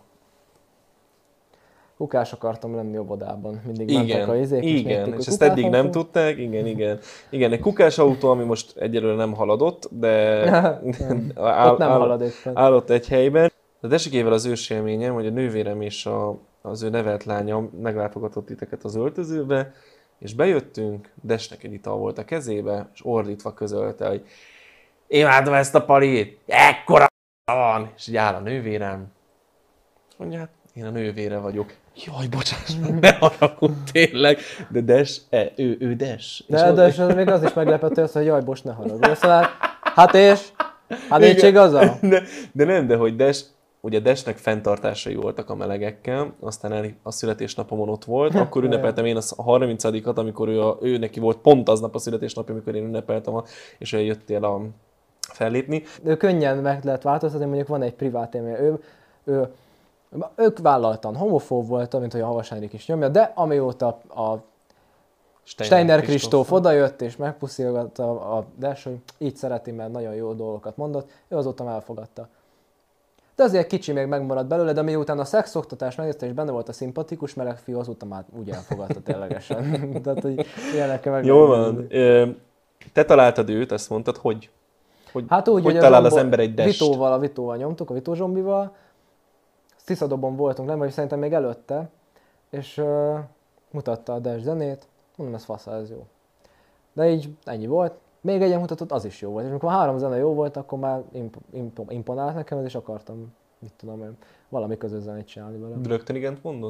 Kukás akartam lenni óvodában. Mindig igen, mentek a izék, igen, és, és ezt eddig nem tudták. Igen, igen. Igen, egy kukás autó, ami most egyelőre nem haladott, de áll, ott nem áll, halad éppen. Állott egy helyben. De Desikével az ősélményem, hogy a nővérem és a, az ő nevelt lánya meglátogatott titeket az öltözőbe, és bejöttünk, Desnek egy ital volt a kezébe, és ordítva közölte, hogy imádom ezt a palit, ekkora van! És így áll a nővérem. Mondja, hát én a nővére vagyok. Jaj, bocsáss meg, ne haragudj tényleg. De Des, e, ő, ő Des. De, de és az még az is meglepető, az, hogy jaj, bocs, ne haragudj. Szóval, hát és? Hát nincs igaza? De, de nem, de hogy Des, ugye Desnek fenntartásai voltak a melegekkel, aztán el, a születésnapomon ott volt, akkor ünnepeltem én a harmincadikat, amikor ő, a, ő neki volt pont aznap a születésnapja, amikor én ünnepeltem, a, és ő jöttél a fellépni. Ő könnyen meg lehet változtatni, mondjuk van egy privát élmény. Ő, ő, ők vállaltan homofób volt, mint hogy a Havas Henrik is nyomja, de amióta a Steiner, Steiner Kristóf odajött és megpuszilgatta a Des, hogy így szereti, mert nagyon jó dolgokat mondott, ő azóta elfogadta. De azért kicsi még megmaradt belőle, de miután a szexoktatás megnézte és benne volt a szimpatikus meleg fiú, azóta már úgy elfogadta ténylegesen. Tehát, hogy ilyenekkel meg... Jó van. Te találtad őt, ezt mondtad, hogy? Hogy, hát úgy, hogy, hogy talál az, az ember egy Dest? Vitóval, a Vitóval nyomtuk, a Vitó zsombival. Tiszadobon voltunk, nem, vagy szerintem még előtte. És uh, mutatta a Des zenét. Mondom, ez fasz, ez jó. De így ennyi volt. Még egyen mutatott, az is jó volt. És amikor három zene jó volt, akkor már imp- imp- imponált nekem, és akartam, mit tudom én, valami közös zenét csinálni vele. Rögtön igent mondod?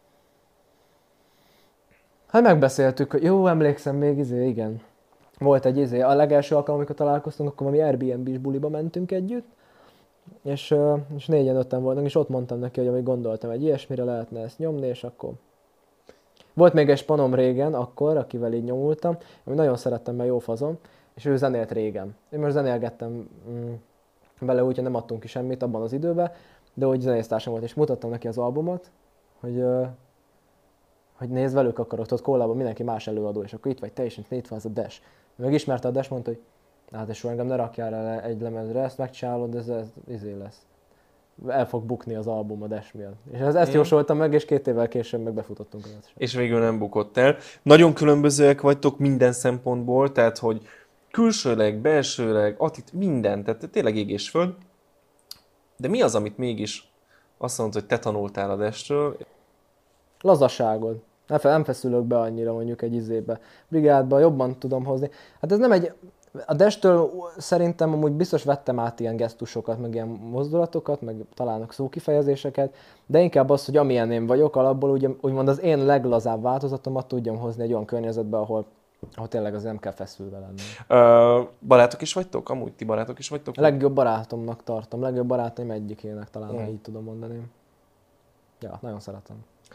Hát megbeszéltük, hogy jó, emlékszem még, izé, igen. Volt egy izé, a legelső alkalom, amikor találkoztunk, akkor mi Airbnb-s buliba mentünk együtt, és, és négyen öten voltunk, és ott mondtam neki, hogy amíg gondoltam, egy ilyesmire lehetne ezt nyomni, és akkor... Volt még egy spanom régen, akkor, akivel így nyomultam, ami nagyon szerettem, mert jó fazon, és ő zenélt régen. Én most zenélgettem mm, vele úgy, hogy nem adtunk ki semmit abban az időben, de úgy zenésztársam volt, és mutattam neki az albumot, hogy, hogy nézd, velük akarok, ott kollában mindenki más előadó, és akkor itt vagy te is, itt van az a Des. Meg ismerte a Des, mondta, hogy hát és engem ne rakjál el egy lemezre, ezt megcsinálod, ez, ez izé lesz. El fog bukni az album a Des miatt. És ezt jósoltam meg, és két évvel később meg befutottunk a Desre. És végül nem bukott el. Nagyon különbözőek vagytok minden szempontból, tehát hogy külsőleg, belsőleg, attit, minden, tehát tényleg ég és föld. De mi az, amit mégis azt mondod, hogy te tanultál a Desről? Lazaságod. Nem feszülök be annyira mondjuk egy izébe. Brigádba jobban tudom hozni. Hát ez nem egy... A Destől szerintem amúgy biztos vettem át ilyen gesztusokat, meg ilyen mozdulatokat, meg találnak szókifejezéseket, de inkább az, hogy amilyen én vagyok, alapból úgy, úgymond az én leglazább változatomat tudjam hozni egy olyan környezetbe, ahol, ahol tényleg az nem kell feszülve lenni. Ö, barátok is vagytok? Amúgy ti barátok is vagytok? A legjobb barátomnak tartom, legjobb barátaim egyikének talán, ha így tudom mondani. Ja, nagyon szeretem.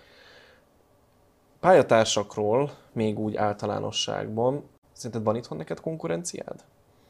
Pályatársakról, még úgy általánosságban, szerinted van itthon neked konkurenciád?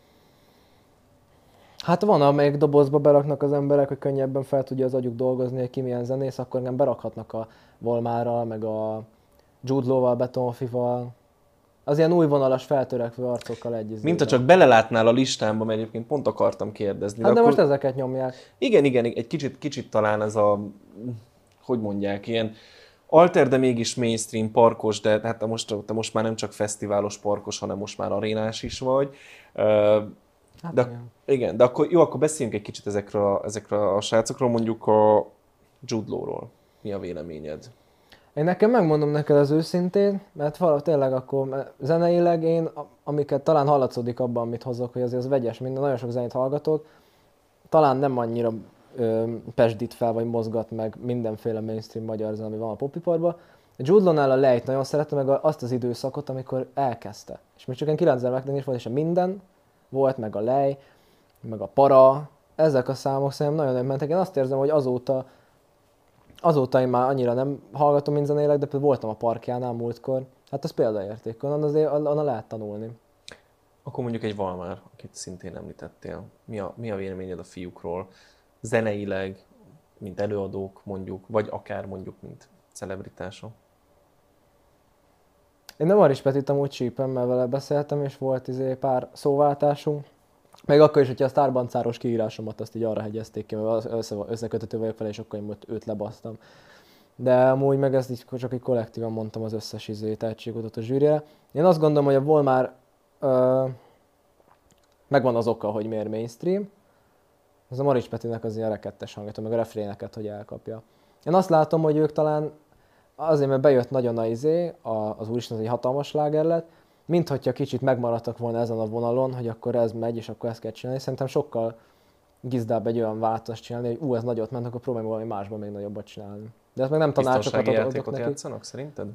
Hát van, amelyik dobozba beraknak az emberek, hogy könnyebben fel tudja az agyuk dolgozni, hogy ki milyen zenész, akkor nem berakhatnak a Volmárral, meg a Jude Law-val, Betonfival. Az ilyen újvonalas, feltörekvő arcokkal egy. Mint ha csak belelátnál a listámba, mert egyébként pont akartam kérdezni. Hát de, de akkor... most ezeket nyomják. Igen, igen, egy kicsit, kicsit talán ez a, hogy mondják, ilyen alter, de mégis mainstream, parkos, de hát te most, te most már nem csak fesztiválos parkos, hanem most már arénás is vagy. Hát de, igen. igen, de akkor jó, akkor beszéljünk egy kicsit ezekről a, ezekről a srácokról, mondjuk a Jude Law-ról. Mi a véleményed? Én nekem megmondom neked az őszintén, mert valahogy tényleg akkor mert zeneileg én, amiket talán hallatszódik abban, amit hozok, hogy azért az vegyes minden, nagyon sok zenét hallgatok, talán nem annyira ö, pesdít fel, vagy mozgat meg mindenféle mainstream magyar zene, ami van a popiparban. Jude Law-nál a Lejt nagyon szeretem, meg azt az időszakot, amikor elkezdte. És még csak egy kilencezer is volt, és a minden volt, meg a Lej, meg a Para, ezek a számok szerintem nagyon nem mentek. Én azt érzem, hogy azóta Azóta én már annyira nem hallgatom, mint zenélek, de például voltam a Parkjánál múltkor. Hát az példaérték, onnan azért onnan lehet tanulni. Akkor mondjuk egy Valmár, akit szintén említettél. Mi a, mi a véleményed a fiúkról? Zeneileg, mint előadók mondjuk, vagy akár mondjuk, mint celebritások? Én nem Maris Petit amúgy csípem, mert vele beszéltem, és volt izé pár szóváltásunk. Még akkor is, hogyha a sztárbancáros kiírásomat azt így arra hegyezték ki, mert össze, összekötető vagyok vele, és akkor én őt lebasztam. De amúgy meg ezt így csak egy kollektívan mondtam az összes izé tehetségkutató zsűrire. Én azt gondolom, hogy a Volmár ö, megvan az oka, hogy miért mainstream. Ez a Marics Petinek az ilyen rekettes hangját, meg a refréneket, hogy elkapja. Én azt látom, hogy ők talán azért, mert bejött nagyon a izé, a, az Úristen, az egy hatalmas sláger lett, mint hogyha kicsit megmaradtak volna ezen a vonalon, hogy akkor ez megy, és akkor ezt kell csinálni. Szerintem sokkal gizdább egy olyan változást csinálni, hogy ú, ez nagyot ment, akkor próbálj valami másban még nagyobbat csinálni. De ezt meg nem tanácsokat adok játékot neki. játszanak szerinted?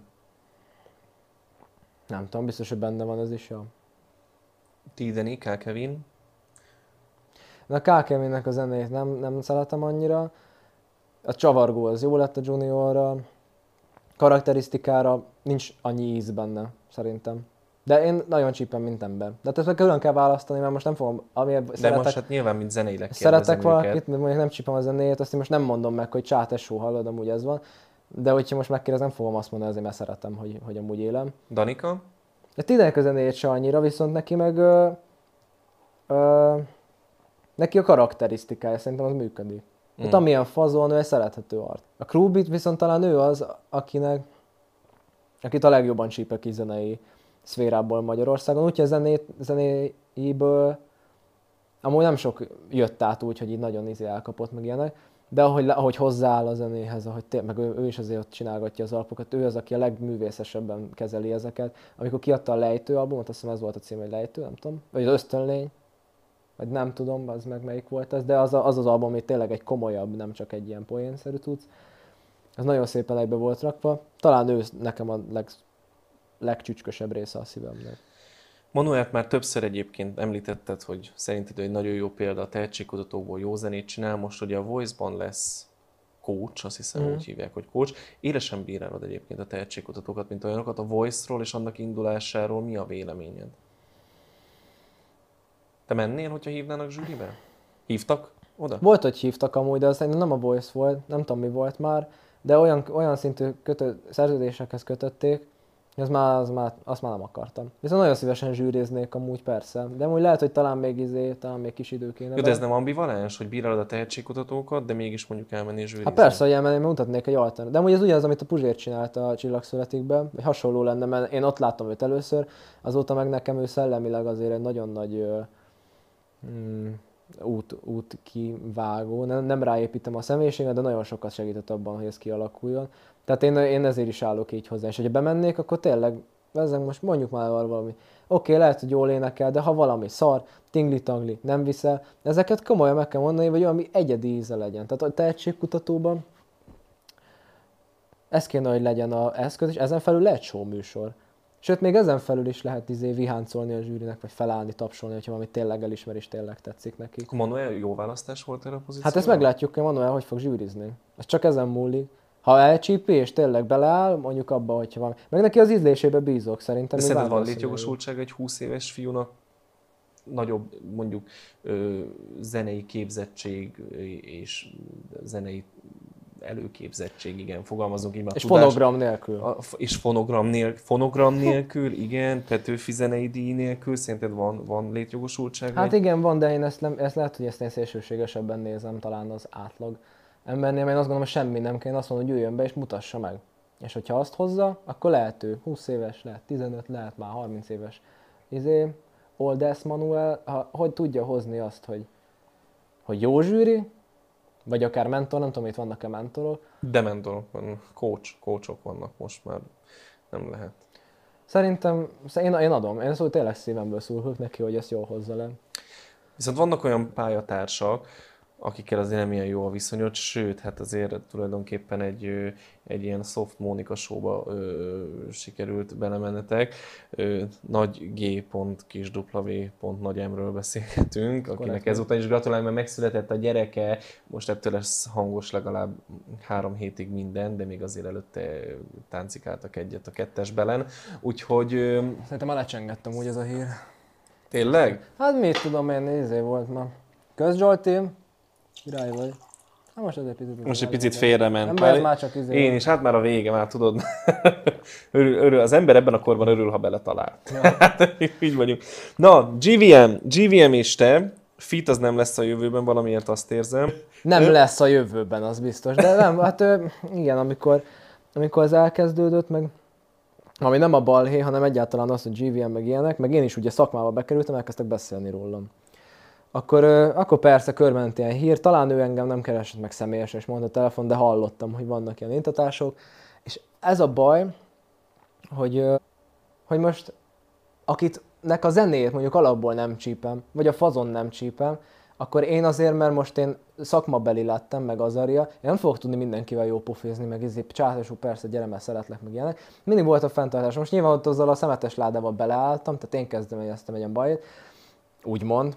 Nem tudom, biztos, hogy benne van ez is, jó. Tideni, K. Kevin. De a K. Kevinnek a zenét nem, nem szeretem annyira. A csavargó az jó lett a Juniorra. Karakterisztikára nincs annyi íz benne, szerintem. De én nagyon csípem, mint ember. De ezt meg külön kell választani, mert most nem fogom, amiért De szeretek, most hát nyilván, mint zeneileg szeretek kérdezem valakit, de mondjuk nem csípem a zenéjét, azt én most nem mondom meg, hogy csátesó, hallod, amúgy ez van. De hogyha most megkérdezem, fogom azt mondani, azért mert szeretem, hogy, hogy amúgy élem. Danika? De Tidenek a zenéjét se annyira, viszont neki meg... Ö, ö, neki a karakterisztikája, szerintem az működik. Mm. Hát amilyen fazon, ő egy szerethető art. A Krúbit viszont talán ő az, akinek, akit a legjobban csípek ki zenei szférából Magyarországon. Úgyhogy a zenét, zenéiből amúgy nem sok jött át úgy, hogy így nagyon izé elkapott meg ilyenek, de ahogy, ahogy hozzááll a zenéhez, ahogy té- meg ő, ő is azért ott csinálgatja az alpokat, ő az, aki a legművészesebben kezeli ezeket. Amikor kiadta a Lejtő albumot, azt hiszem ez volt a cím, hogy Lejtő, nem tudom, vagy az Ösztönlény, vagy nem tudom, az meg melyik volt ez, de az a, az, az album, ami tényleg egy komolyabb, nem csak egy ilyen poénszerű cucc. Ez nagyon szépen egybe volt rakva. Talán ő nekem a leg, legcsücskösebb része a szívemnek. Manuelt már többször egyébként említetted, hogy szerinted ő egy nagyon jó példa a tehetségkutatóból, jó zenét csinál. Most ugye a Voice-ban lesz coach, azt hiszem mm. úgy hívják, hogy coach. Élesen bírálod egyébként a tehetségkutatókat, mint olyanokat. A Voice-ról és annak indulásáról mi a véleményed? Te mennél, hogyha hívnának zsűribe? Hívtak oda? Volt, hogy hívtak amúgy, de az nem a Voice volt, nem tudom mi volt már, de olyan, olyan szintű kötő, szerződésekhez kötötték, hogy az már, az már, azt már nem akartam. Viszont nagyon szívesen zsűriznék amúgy persze, de amúgy lehet, hogy talán még izé, talán még kis idő kéne. Jó, de ez nem ambivalens, hogy bírálod a tehetségkutatókat, de mégis mondjuk elmenni zsűrizni? Hát persze, hogy elmenném, mutatnék egy alternat. De amúgy ez ugyanaz, amit a Puzsér csinált a Csillagszületikben, hogy hasonló lenne, mert én ott láttam őt először, azóta meg nekem ő szellemileg azért egy nagyon nagy mm, út, út kivágó. Nem, nem ráépítem a személyiséget, de nagyon sokat segített abban, hogy ez kialakuljon. Tehát én, én ezért is állok így hozzá, és hogyha bemennék, akkor tényleg, ezen most mondjuk már valami. Oké, okay, lehet, hogy jól énekel, de ha valami szar, tingli-tangli, nem viszel, ezeket komolyan meg kell mondani, hogy valami egyedi íze legyen. Tehát a tehetségkutatóban ez kéne, hogy legyen az eszköz, és ezen felül lehet show műsor. Sőt, még ezen felül is lehet izé viháncolni a zsűrinek, vagy felállni, tapsolni, hogyha valami tényleg elismer és tényleg tetszik neki. Manuel jó választás volt erre a pozícióra? Hát ezt meglátjuk, hogy Manuel hogy fog zsűrizni. Ez csak ezen múlik. Ha elcsípi és tényleg beleáll, mondjuk abba, hogyha van. Meg neki az ízlésébe bízok szerintem. De szerinted van létjogosultság egy húsz éves fiúnak nagyobb mondjuk ö, zenei képzettség és zenei előképzettség, igen, fogalmazunk így már. És tudás, fonogram nélkül. A, és fonogram, nél, fonogram nélkül, igen, Petőfi zenei díj nélkül, szerinted van, van létjogosultság? Hát egy... igen, van, de én ezt, nem, ezt lehet, hogy ezt én szélsőségesebben nézem talán az átlag embernél, mert én azt gondolom, hogy semmi nem kell, én azt mondom, hogy jöjjön be és mutassa meg. És hogyha azt hozza, akkor lehet ő húsz éves, lehet tizenöt, lehet már harminc éves. Izé, Oldász Manuel, ha, hogy tudja hozni azt, hogy, hogy jó zsűri, vagy akár mentor, nem tudom, itt vannak-e mentorok. De mentorok vannak, coach, coachok vannak most már, nem lehet. Szerintem, én, én adom, én szóval tényleg szívemből szurkolok neki, hogy ezt jól hozza le. Viszont vannak olyan pályatársak, akikkel azért nem ilyen jó a viszonyod, sőt, hát azért tulajdonképpen egy, egy ilyen soft Mónika showba ö, sikerült belemennetek. Ö, nagy G. kis W. Nagy M-ről beszélgetünk, akinek Korrekt. Ezután is gratulálunk, mert megszületett a gyereke, most ettől lesz hangos legalább három hétig minden, de még azért előtte táncikáltak egyet a kettes belen, úgyhogy... Ö, Szerintem már lecsengettem úgy ez a hír. Tényleg? Hát mit tudom én, nézé volt ma. Kösz Zsolti, király vagy. Hát most ez egy picit... Most egy picit félrement. Nem, Már, ez már csak izé. én is, hát már a vége, már tudod. örül, örül, az ember ebben a korban örül, ha beletalál. Ja. Hát, így vagyunk. Na, gé vé em, gé vé em és te, fit az nem lesz a jövőben, valamiért azt érzem. Nem Ö- lesz a jövőben, az biztos. De nem, hát ö, igen, amikor, amikor ez elkezdődött, meg ami nem a balhé, hanem egyáltalán az, hogy gé vé em meg ilyenek, meg én is ugye szakmába bekerültem, elkezdtek beszélni rólam. Akkor, ö, akkor persze körment ilyen hír, talán ő engem nem keresett meg személyesen, és mondta a telefon, de hallottam, hogy vannak ilyen intatások. És ez a baj, hogy, ö, hogy most akit nek a zenét mondjuk alapból nem csípem, vagy a fazon nem csípem, akkor én azért, mert most én szakmabeli lettem, meg Azaria, én nem fogok tudni mindenkivel jó pofézni, meg izé, csátosú, persze, gyere, mert szeretlek, meg ilyenek. Mindig volt a fenntartás. Most nyilván ott azzal a szemetes ládával beleálltam, tehát én kezdeményeztem egy ilyen bajt, úgymond.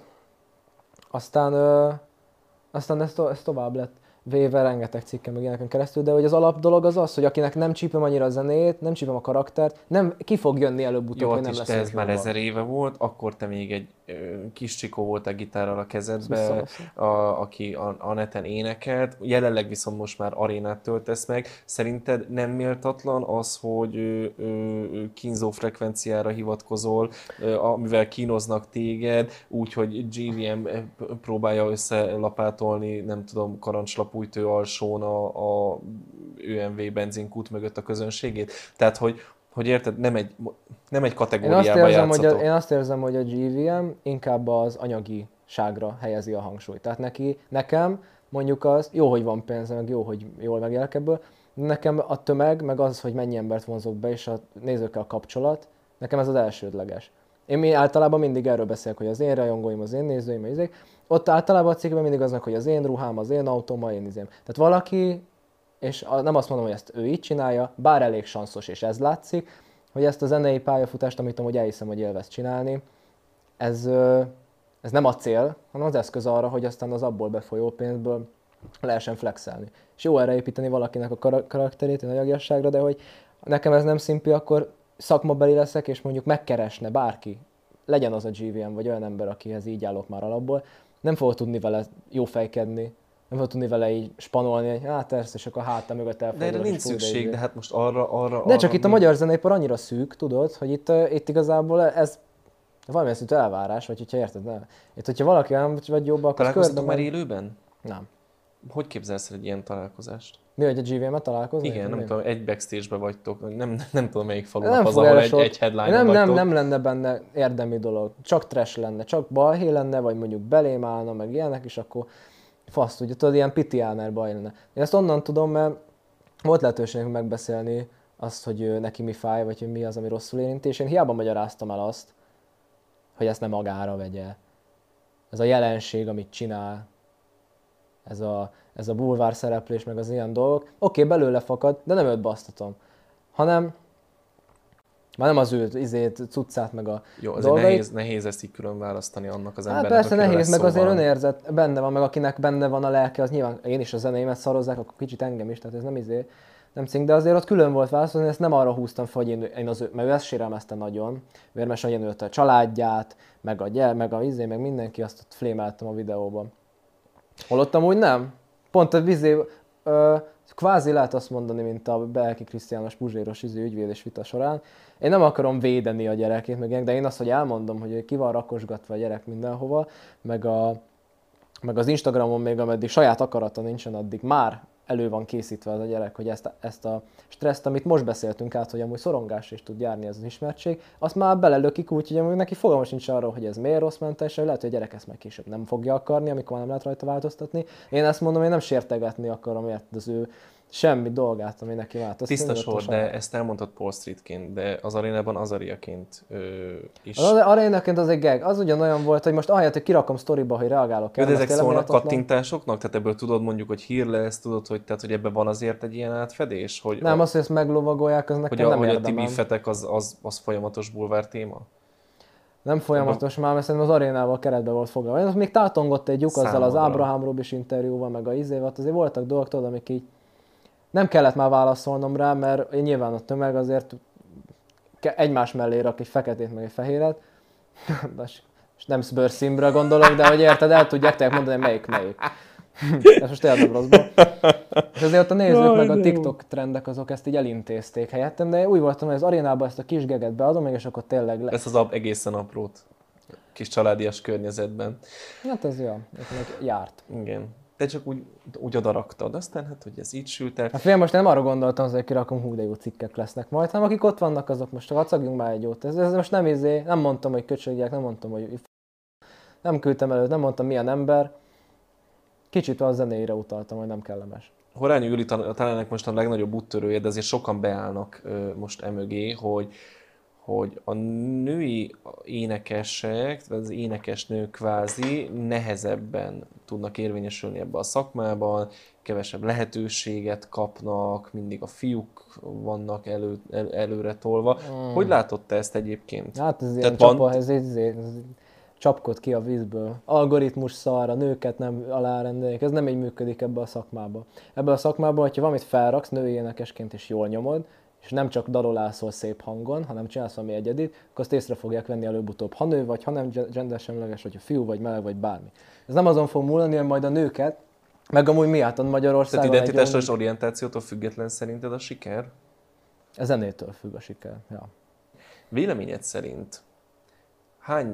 Aztán, ö, aztán ez, to- ez tovább lett véve rengeteg cikkem, meg ilyeneken keresztül, de hogy az alap dolog az az, hogy akinek nem csípem annyira a zenét, nem csípem a karaktert, nem, ki fog jönni előbb-utóbb, Jó, hogy ott nem is, lesz de ez már jóval. ezer éve volt, akkor te még egy ö, kis csikó voltál gitárral a kezedbe, Visszaveszem. a, aki a, a neten énekelt, jelenleg viszont most már arénát töltesz meg. Szerinted nem méltatlan az, hogy ö, ö, kínzó frekvenciára hivatkozol, ö, amivel kínoznak téged, úgyhogy gé vé em próbálja összelapátolni, nem tudom, karancslapújtő alsón a, a ö em vé benzinkút mögött a közönségét? Tehát, hogy hogy érted, nem egy, nem egy Én azt, kategóriába érzem, hogy a, játszatok. én azt érzem, hogy a gé vé em inkább az anyagiságra helyezi a hangsúlyt. Tehát neki, nekem mondjuk az, jó, hogy van pénzem, meg jó, hogy jól megélek ebből, de nekem a tömeg, meg az, hogy mennyi embert vonzok be, és a nézőkkel a kapcsolat, nekem ez az elsődleges. Én mi általában mindig erről beszélek, hogy az én rajongóim, az én nézőim, az izék. Ott általában a cikkben mindig aznak, hogy az én ruhám, az én autóm, az én izém. Tehát valaki, és a- nem azt mondom, hogy ezt ő így csinálja, bár elég sanszos, és ez látszik, hogy ezt a zenei pályafutást, amit amúgy elhiszem, hogy élvez csinálni, ez, ö, ez nem a cél, hanem az eszköz arra, hogy aztán az abból befolyó pénzből lehessen flexelni. És jó erre építeni valakinek a kar- karakterét, a anyagiasságra, de hogy nekem ez nem szimpi, akkor szakmabeli leszek, és mondjuk megkeresne bárki, legyen az a gé vé em, vagy olyan ember, akihez így állok már alapból, nem fogok tudni vele jó fejkedni, nem fogok tudni vele így spanolni, hogy hát persze, és akkor a hátam mögött De erre elfordulok, nincs és fú, de szükség, izé. de hát most arra, arra, De arra csak itt a mi- magyar zeneipar annyira szűk, tudod, hogy itt, uh, itt igazából ez valamilyen szintű elvárás, vagy hogyha érted, ne. Itt, hogyha valaki nem vagy jobb, akkor Találkoztatok körbe már megy. élőben? Nem. Hogy képzelsz el egy ilyen találkozást? Mi, hogy a gé vé em-et találkozni? Igen, nem Én? tudom, egy backstage-be vagytok, nem, nem tudom melyik Nem falunak az, fog ahol erre egy, sok- egy headline nem, nem, vagytok. nem lenne benne érdemi dolog. Csak trash lenne, csak balhé lenne, vagy mondjuk belém állna, meg ilyenek, és akkor fasz tudja, tudod, ilyen pitiáner baj lenne. Én ezt onnan tudom, mert volt lehetőségünk megbeszélni azt, hogy ő, neki mi fáj, vagy hogy mi az, ami rosszul érinti, és én hiába magyaráztam el azt, hogy ezt nem magára vegye. Ez a jelenség, amit csinál, ez a, ez a bulvár szereplés, meg az ilyen dolgok, oké, okay, belőle fakad, de nem őt basztatom, hanem már nem az ő izét, cuccát, meg a Jó, azért dolgait. nehéz, nehéz ezt így külön választani annak az Hát embernek, persze akiről nehéz, lesz meg azért szó van. önérzet benne van, meg akinek benne van a lelke, az nyilván én is a zenéimet szarozzák, akkor kicsit engem is, tehát ez nem izé, nem cink, de azért ott külön volt válaszolni, ezt nem arra húztam fel, hogy én, én az ő, mert ő ezt sérelmezte nagyon, Vérmes Anyan ölte a családját, meg a gyere, meg a izé, meg mindenki, azt ott flémeltem a videóban. Holott amúgy nem. Pont a vizé, ö, kvázi lehet azt mondani, mint a Belki Krisztiános Puzséros izé ügyvéd és vita során. Én nem akarom védeni a gyerekét, meg ilyenek, de én azt, hogy elmondom, hogy ki van rakosgatva a gyerek mindenhova, meg, a, meg az Instagramon még ameddig saját akarata nincsen, addig már elő van készítve az a gyerek, hogy ezt a, ezt a stresszt, amit most beszéltünk át, hogy amúgy szorongás is tud járni ez az ismertség, azt már belelökik úgy, hogy amúgy neki fogalmas nincs arról, hogy ez miért rossz mentés, hogy lehet, hogy a gyerek ezt meg később nem fogja akarni, amikor nem lehet rajta változtatni. Én ezt mondom, én nem sértegetni akarom, érted, az ő semmi dolgát, ami neki vált. Tiszta sor, de ezt elmondtad Paul Streetként, de az arénában Azariaként ö, is. Az arénaként az egy gag. Az ugyanolyan volt, hogy most ahelyett, hogy kirakom sztoriba, hogy reagálok De el. mert ezek tényleg szólnak méltatlan. kattintásoknak? Tehát ebből tudod mondjuk, hogy hír lesz, tudod, hogy, tehát, hogy ebben van azért egy ilyen átfedés? Hogy Nem, a, az, hogy ezt meglovagolják, az nekem hogy a, nem hogy a érdemem. Tibi fetek az, az, az folyamatos bulvár téma? Nem folyamatos már, mert szerintem az arénával keretbe volt foglalva. Én az még tátongott egy lyuk azzal az Számodra. Ábrahám Robis interjúval, meg a izéval, azért voltak dolgok, tudod, amik így nem kellett már válaszolnom rá, mert nyilván a tömeg azért ke- egymás mellé rak egy feketét, meg egy fehéret. És nem Spurs színre gondolok, de hogy érted, el tudják te mondani, melyik melyik. Ez most értem rosszba. És azért ott a nézők Jaj, meg a de jó. TikTok trendek azok ezt így elintézték helyettem, de úgy voltam, hogy az arénában ezt a kis geget beadom, meg és akkor tényleg lesz. Ezt az ap- egészen aprót. Kis családias környezetben. Hát ez jó, meg járt. Igen. Te csak úgy, úgy odaraktad, aztán hát, hogy ez így sült el. Hát fél most nem arra gondoltam, hogy kirakom, hú de jó cikkek lesznek majd, hanem akik ott vannak, azok most vacagjunk már egy jót. Ez, ez most nem izé, nem mondtam, hogy köcsögjek, nem mondtam, hogy nem küldtem előtt, nem mondtam milyen ember. Kicsit a zenéire utaltam, hogy nem kellemes. Horányi Júli tal- talán ennek most a legnagyobb úttörője, de azért sokan beállnak ö, most emögé, hogy, hogy a női énekesek, vagy az énekesnők kvázi nehezebben tudnak érvényesülni ebbe a szakmában, kevesebb lehetőséget kapnak, mindig a fiúk vannak elő, el, előre tolva. Mm. Hogy látod te ezt egyébként? Hát ez ilyen Tehát csapa, van- ez, ez, ez, ez csapkod ki a vízből. Algoritmus szar, a nőket nem alárendelik, ez nem így működik ebbe a szakmába. Ebbe a szakmába, hogyha valamit felraksz női énekesként is jól nyomod, és nem csak dalolászol szép hangon, hanem csinálsz valami egyedit, akkor azt észre fogják venni előbb-utóbb, ha nő vagy, ha nem gendersemleges, vagy ha fiú vagy, meleg vagy bármi. Ez nem azon fog múlani, hogy majd a nőket, meg amúgy miatt Magyarországon Tehát egy identitástól jó- és orientációtól független szerinted a siker? a zenétől függ a siker. Ja. Véleményed szerint hány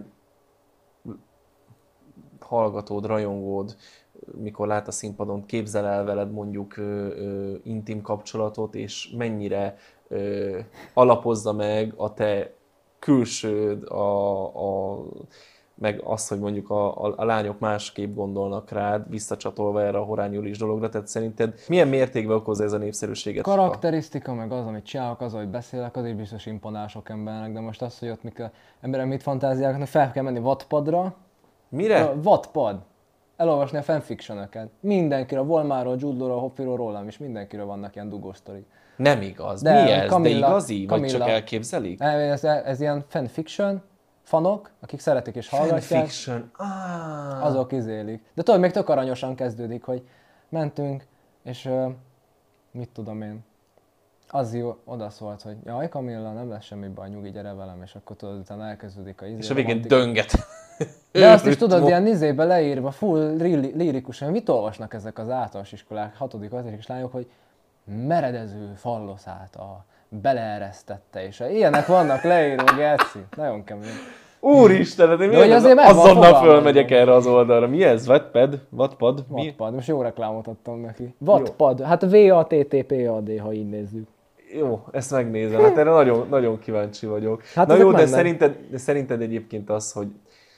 hallgatód, rajongód, mikor lát a színpadon, képzel el veled mondjuk ö, ö, intim kapcsolatot, és mennyire ö, alapozza meg a te külsőd, a, a, meg azt, hogy mondjuk a, a, a lányok másképp gondolnak rád, visszacsatolva erre a Horányi Julis dologra, tehát szerinted milyen mértékben okozza ez a népszerűséget? Karakterisztika, meg az, amit csinálok, az, hogy beszélek, az is biztos imponál sok embernek, de most az, hogy ott mik a emberek mit fantáziálnak, fel kell menni Wattpadra. Mire? A Wattpad. Elolvasni a fanfictionöket. Mindenkiről, Volmáról, Jude Law-ról, Hoppiról, rólam is, mindenkiről vannak ilyen dugó sztorik. Nem igaz. De Mi ez? Camilla- De igazi? Vagy csak Camilla- elképzelik? Ez, ez ilyen fanfiction, fanok, akik szeretik és hallgatják, Fanfiction. Ah. azok izélik. De tudod, még tök aranyosan kezdődik, hogy mentünk, és uh, mit tudom én, az jó, oda szólt, hogy jaj, Camilla, nem lesz semmi baj, nyugi, gyere velem, és akkor tudod, utána elkezdődik a izé. És a végén romantikus- dönget. De azt is Ritmo. tudod, ilyen izébe leírva, full liri- lirikusan, mit olvasnak ezek az általános iskolák, hatodik, ötödik lányok, hogy meredező falloszát a beleeresztette, és ilyenek vannak leírva, geci. Nagyon kemény. Úristen, de hogy miért azért meg van azonnal fogalmazva. fölmegyek erre az oldalra. Mi ez? Wattpad? Wattpad? Mi? Wattpad, most jó reklámot adtam neki. Wattpad, hát V A T T P A D, ha így nézzük. Jó, ezt megnézem. Hát erre nagyon, nagyon kíváncsi vagyok. Hát Na ezek jó, de mennek. szerinted, de szerinted egyébként az, hogy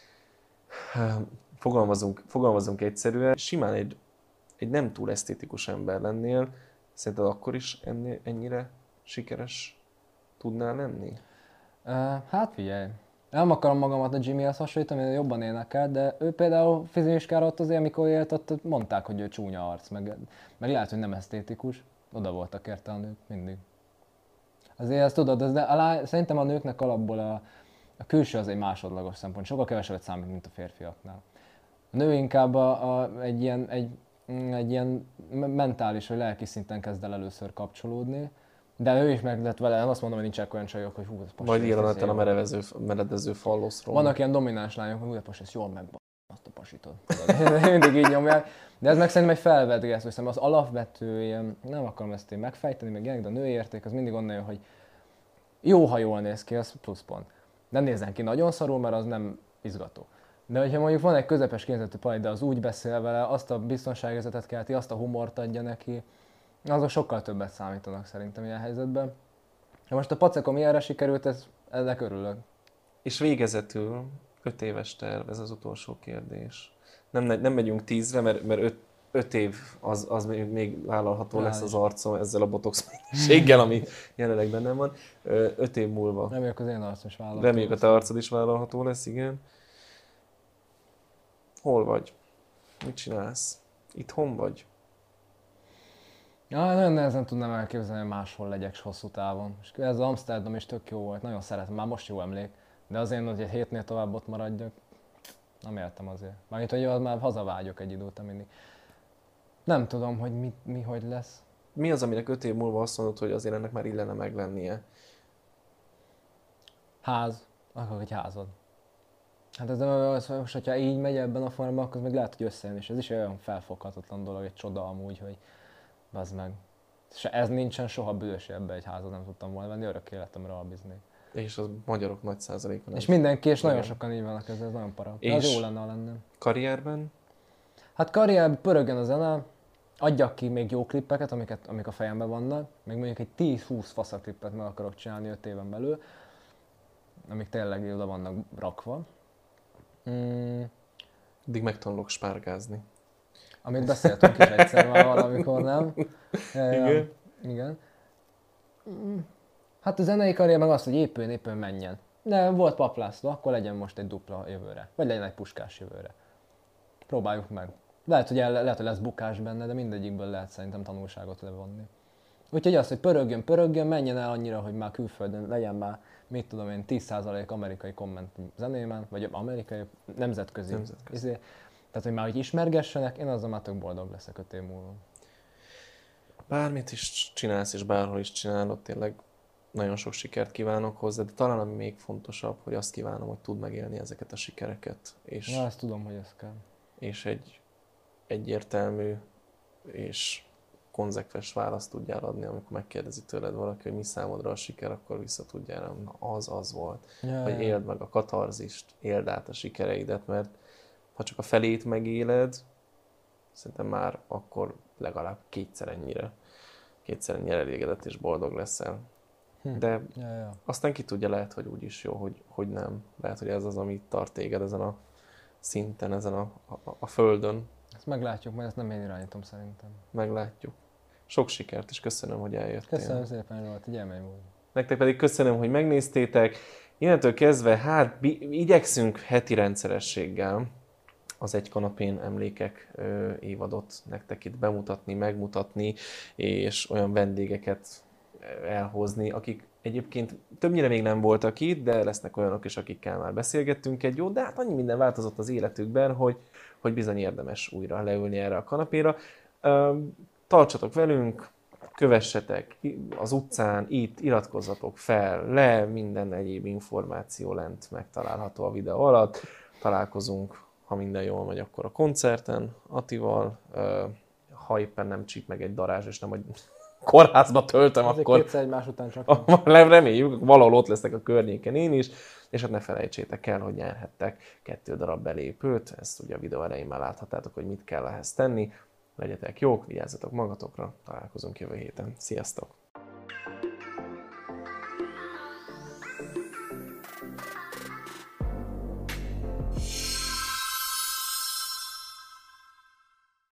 fogalmazunk, fogalmazunk egyszerűen, simán egy, egy nem túl esztétikus ember lennél, szerinted akkor is ennél, ennyire sikeres tudnál lenni? Uh, hát figyelj, nem akarom magamat a Jimmyhez hasonlítani, mert jobban énekel, de ő például fizimiskára ott azért, amikor élt, ott mondták, hogy ő csúnya arc, meg, meg lehet, hogy nem esztétikus, oda voltak érte a nők mindig. Azért ezt tudod, ez de alá, szerintem a nőknek alapból a, a külső az egy másodlagos szempont, sokkal kevesebbet számít, mint a férfiaknál. A nő inkább a, a, egy, ilyen, egy, egy ilyen mentális vagy lelki szinten kezd el először kapcsolódni, de ő is meg lett vele, nem azt mondom, hogy nincsenek olyan csajok, hogy hú, ez pasi. Majd ez írod izé a jó. merevező, meredező falloszról. Vannak ilyen domináns lányok, hogy hú, de pasi, ezt jól megba... azt a pasitot. Tudod, mindig így nyomják. De ez meg szerintem egy felvedgesz, hogy az alapvető ilyen, nem akarom ezt én megfejteni, meg ilyenek, de a női érték az mindig onnan jön, hogy jó, ha jól néz ki, az pluszpont. Nem nézzen ki nagyon szarul, mert az nem izgató. De hogyha mondjuk van egy közepes képzetű pali, de az úgy beszél vele, azt a biztonságérzetet kelti, azt a humort adja neki, azok sokkal többet számítanak szerintem ilyen helyzetben. Ha most a pacekom ilyenre sikerült, ez, ennek örülök. És végezetül, öt éves terv, ez az utolsó kérdés. Nem, nem megyünk tízre, mert, mert öt, öt év az, az még, még vállalható Reális. lesz az arcom ezzel a botox mennyiséggel, ami jelenleg bennem van. Ö, Öt év múlva. Reméljük az én arcom is vállalható. Reméljük a te arcod is vállalható lesz, igen. Hol vagy? Mit csinálsz? Itthon vagy? Ja, nagyon nehezen tudnám elképzelni, hogy máshol legyek hosszú távon. És ez az Amsterdam is tök jó volt, nagyon szeretem, már most jó emlék. De azért, hogy egy hétnél tovább ott maradjak, nem éltem azért. Mármint, hogy az már hazavágyok egy idő után mindig. Nem tudom, hogy mi, mi hogy lesz. Mi az, aminek öt év múlva azt mondod, hogy azért ennek már illene meglennie? Ház. Akarok egy házad. Hát ez az, most, hogyha így megy ebben a formában, akkor meg lehet, hogy összejön, és ez is olyan felfoghatatlan dolog, egy csoda amúgy, hogy bazd meg. Se ez nincsen soha büdös, ebbe egy házat nem tudtam volna venni, örök életemre albiznék. És az magyarok nagy százaléka. És mindenki, és igen. nagyon sokan így vannak ezzel, ez nagyon para. És az jó lenne, ha lenne. Karrierben? Hát karrierben pörögjön a zene, adjak ki még jó klippeket, amiket, amik a fejemben vannak, még mondjuk egy tíz-húsz faszaklippet meg akarok csinálni öt éven belül, amik tényleg oda vannak rakva. Mm. Addig megtanulok spárgázni. Amit beszéltünk is egyszer már valamikor, nem? Igen. Igen. Hát a zenei karrier meg az, hogy épüljön, épüljön, menjen. De volt Paplászló, akkor legyen most egy dupla jövőre. Vagy legyen egy Puskás jövőre. Próbáljuk meg. Lehet, hogy, el, lehet, hogy lesz bukás benne, de mindegyikből lehet szerintem tanulságot levonni. Úgyhogy az, hogy pörögjön, pörögjön, menjen el annyira, hogy már külföldön legyen már, mit tudom én, tíz százalék amerikai komment zenémen, vagy amerikai, nemzetközi. nemzetközi. Izé. Tehát, hogy már hogy ismergessenek, én azzal már tök boldog leszek öt év múlva. Bármit is csinálsz, és bárhol is csinálod, tényleg nagyon sok sikert kívánok hozzá, de talán ami még fontosabb, hogy azt kívánom, hogy tudd megélni ezeket a sikereket. És, Na, ezt tudom, hogy ez kell. és egy egyértelmű és konzekvens választ tudjál adni, amikor megkérdezi tőled valaki, hogy mi számodra a siker, akkor vissza tudjál rá, na az az volt. Ja, Hogy ja. éld meg a katarzist, éld át a sikereidet, mert ha csak a felét megéled, szerintem már akkor legalább kétszer ennyire, kétszer ennyire elégedett és boldog leszel. Hm. De Ja, ja. aztán ki tudja, lehet, hogy úgy is jó, hogy, hogy nem. Lehet, hogy ez az, ami tart téged ezen a szinten, ezen a, a, a földön. Ezt meglátjuk, mert ezt nem én irányítom szerintem. Meglátjuk. Sok sikert, és köszönöm, hogy eljöttél. Köszönöm szépen, volt egy élmény volt. Nektek pedig köszönöm, hogy megnéztétek. Innentől kezdve, hát bi- igyekszünk heti rendszerességgel az Egy kanapén emlékek ö, évadot nektek itt bemutatni, megmutatni, és olyan vendégeket elhozni, akik egyébként többnyire még nem voltak itt, de lesznek olyanok is, akikkel már beszélgettünk egy jót, de hát annyi minden változott az életükben, hogy, hogy bizony érdemes újra leülni erre a kanapéra. Ö, tartsatok velünk, kövessetek az utcán, itt, iratkozzatok fel, le, minden egyéb információ lent megtalálható a videó alatt. Találkozunk, ha minden jól megy, akkor a koncerten Attival. Ha éppen nem csíp meg egy darázs, és nem, hogy kórházba töltöm, Ezek akkor kétszer egymás után csak. reméljük, valahol ott leszek a környéken én is. És hát ne felejtsétek el, hogy nyerhettek kettő darab belépőt. Ezt ugye a videó elején már láthattátok, hogy mit kell ehhez tenni. Legyetek jók, vigyázzatok magatokra, találkozunk jövő héten. Sziasztok!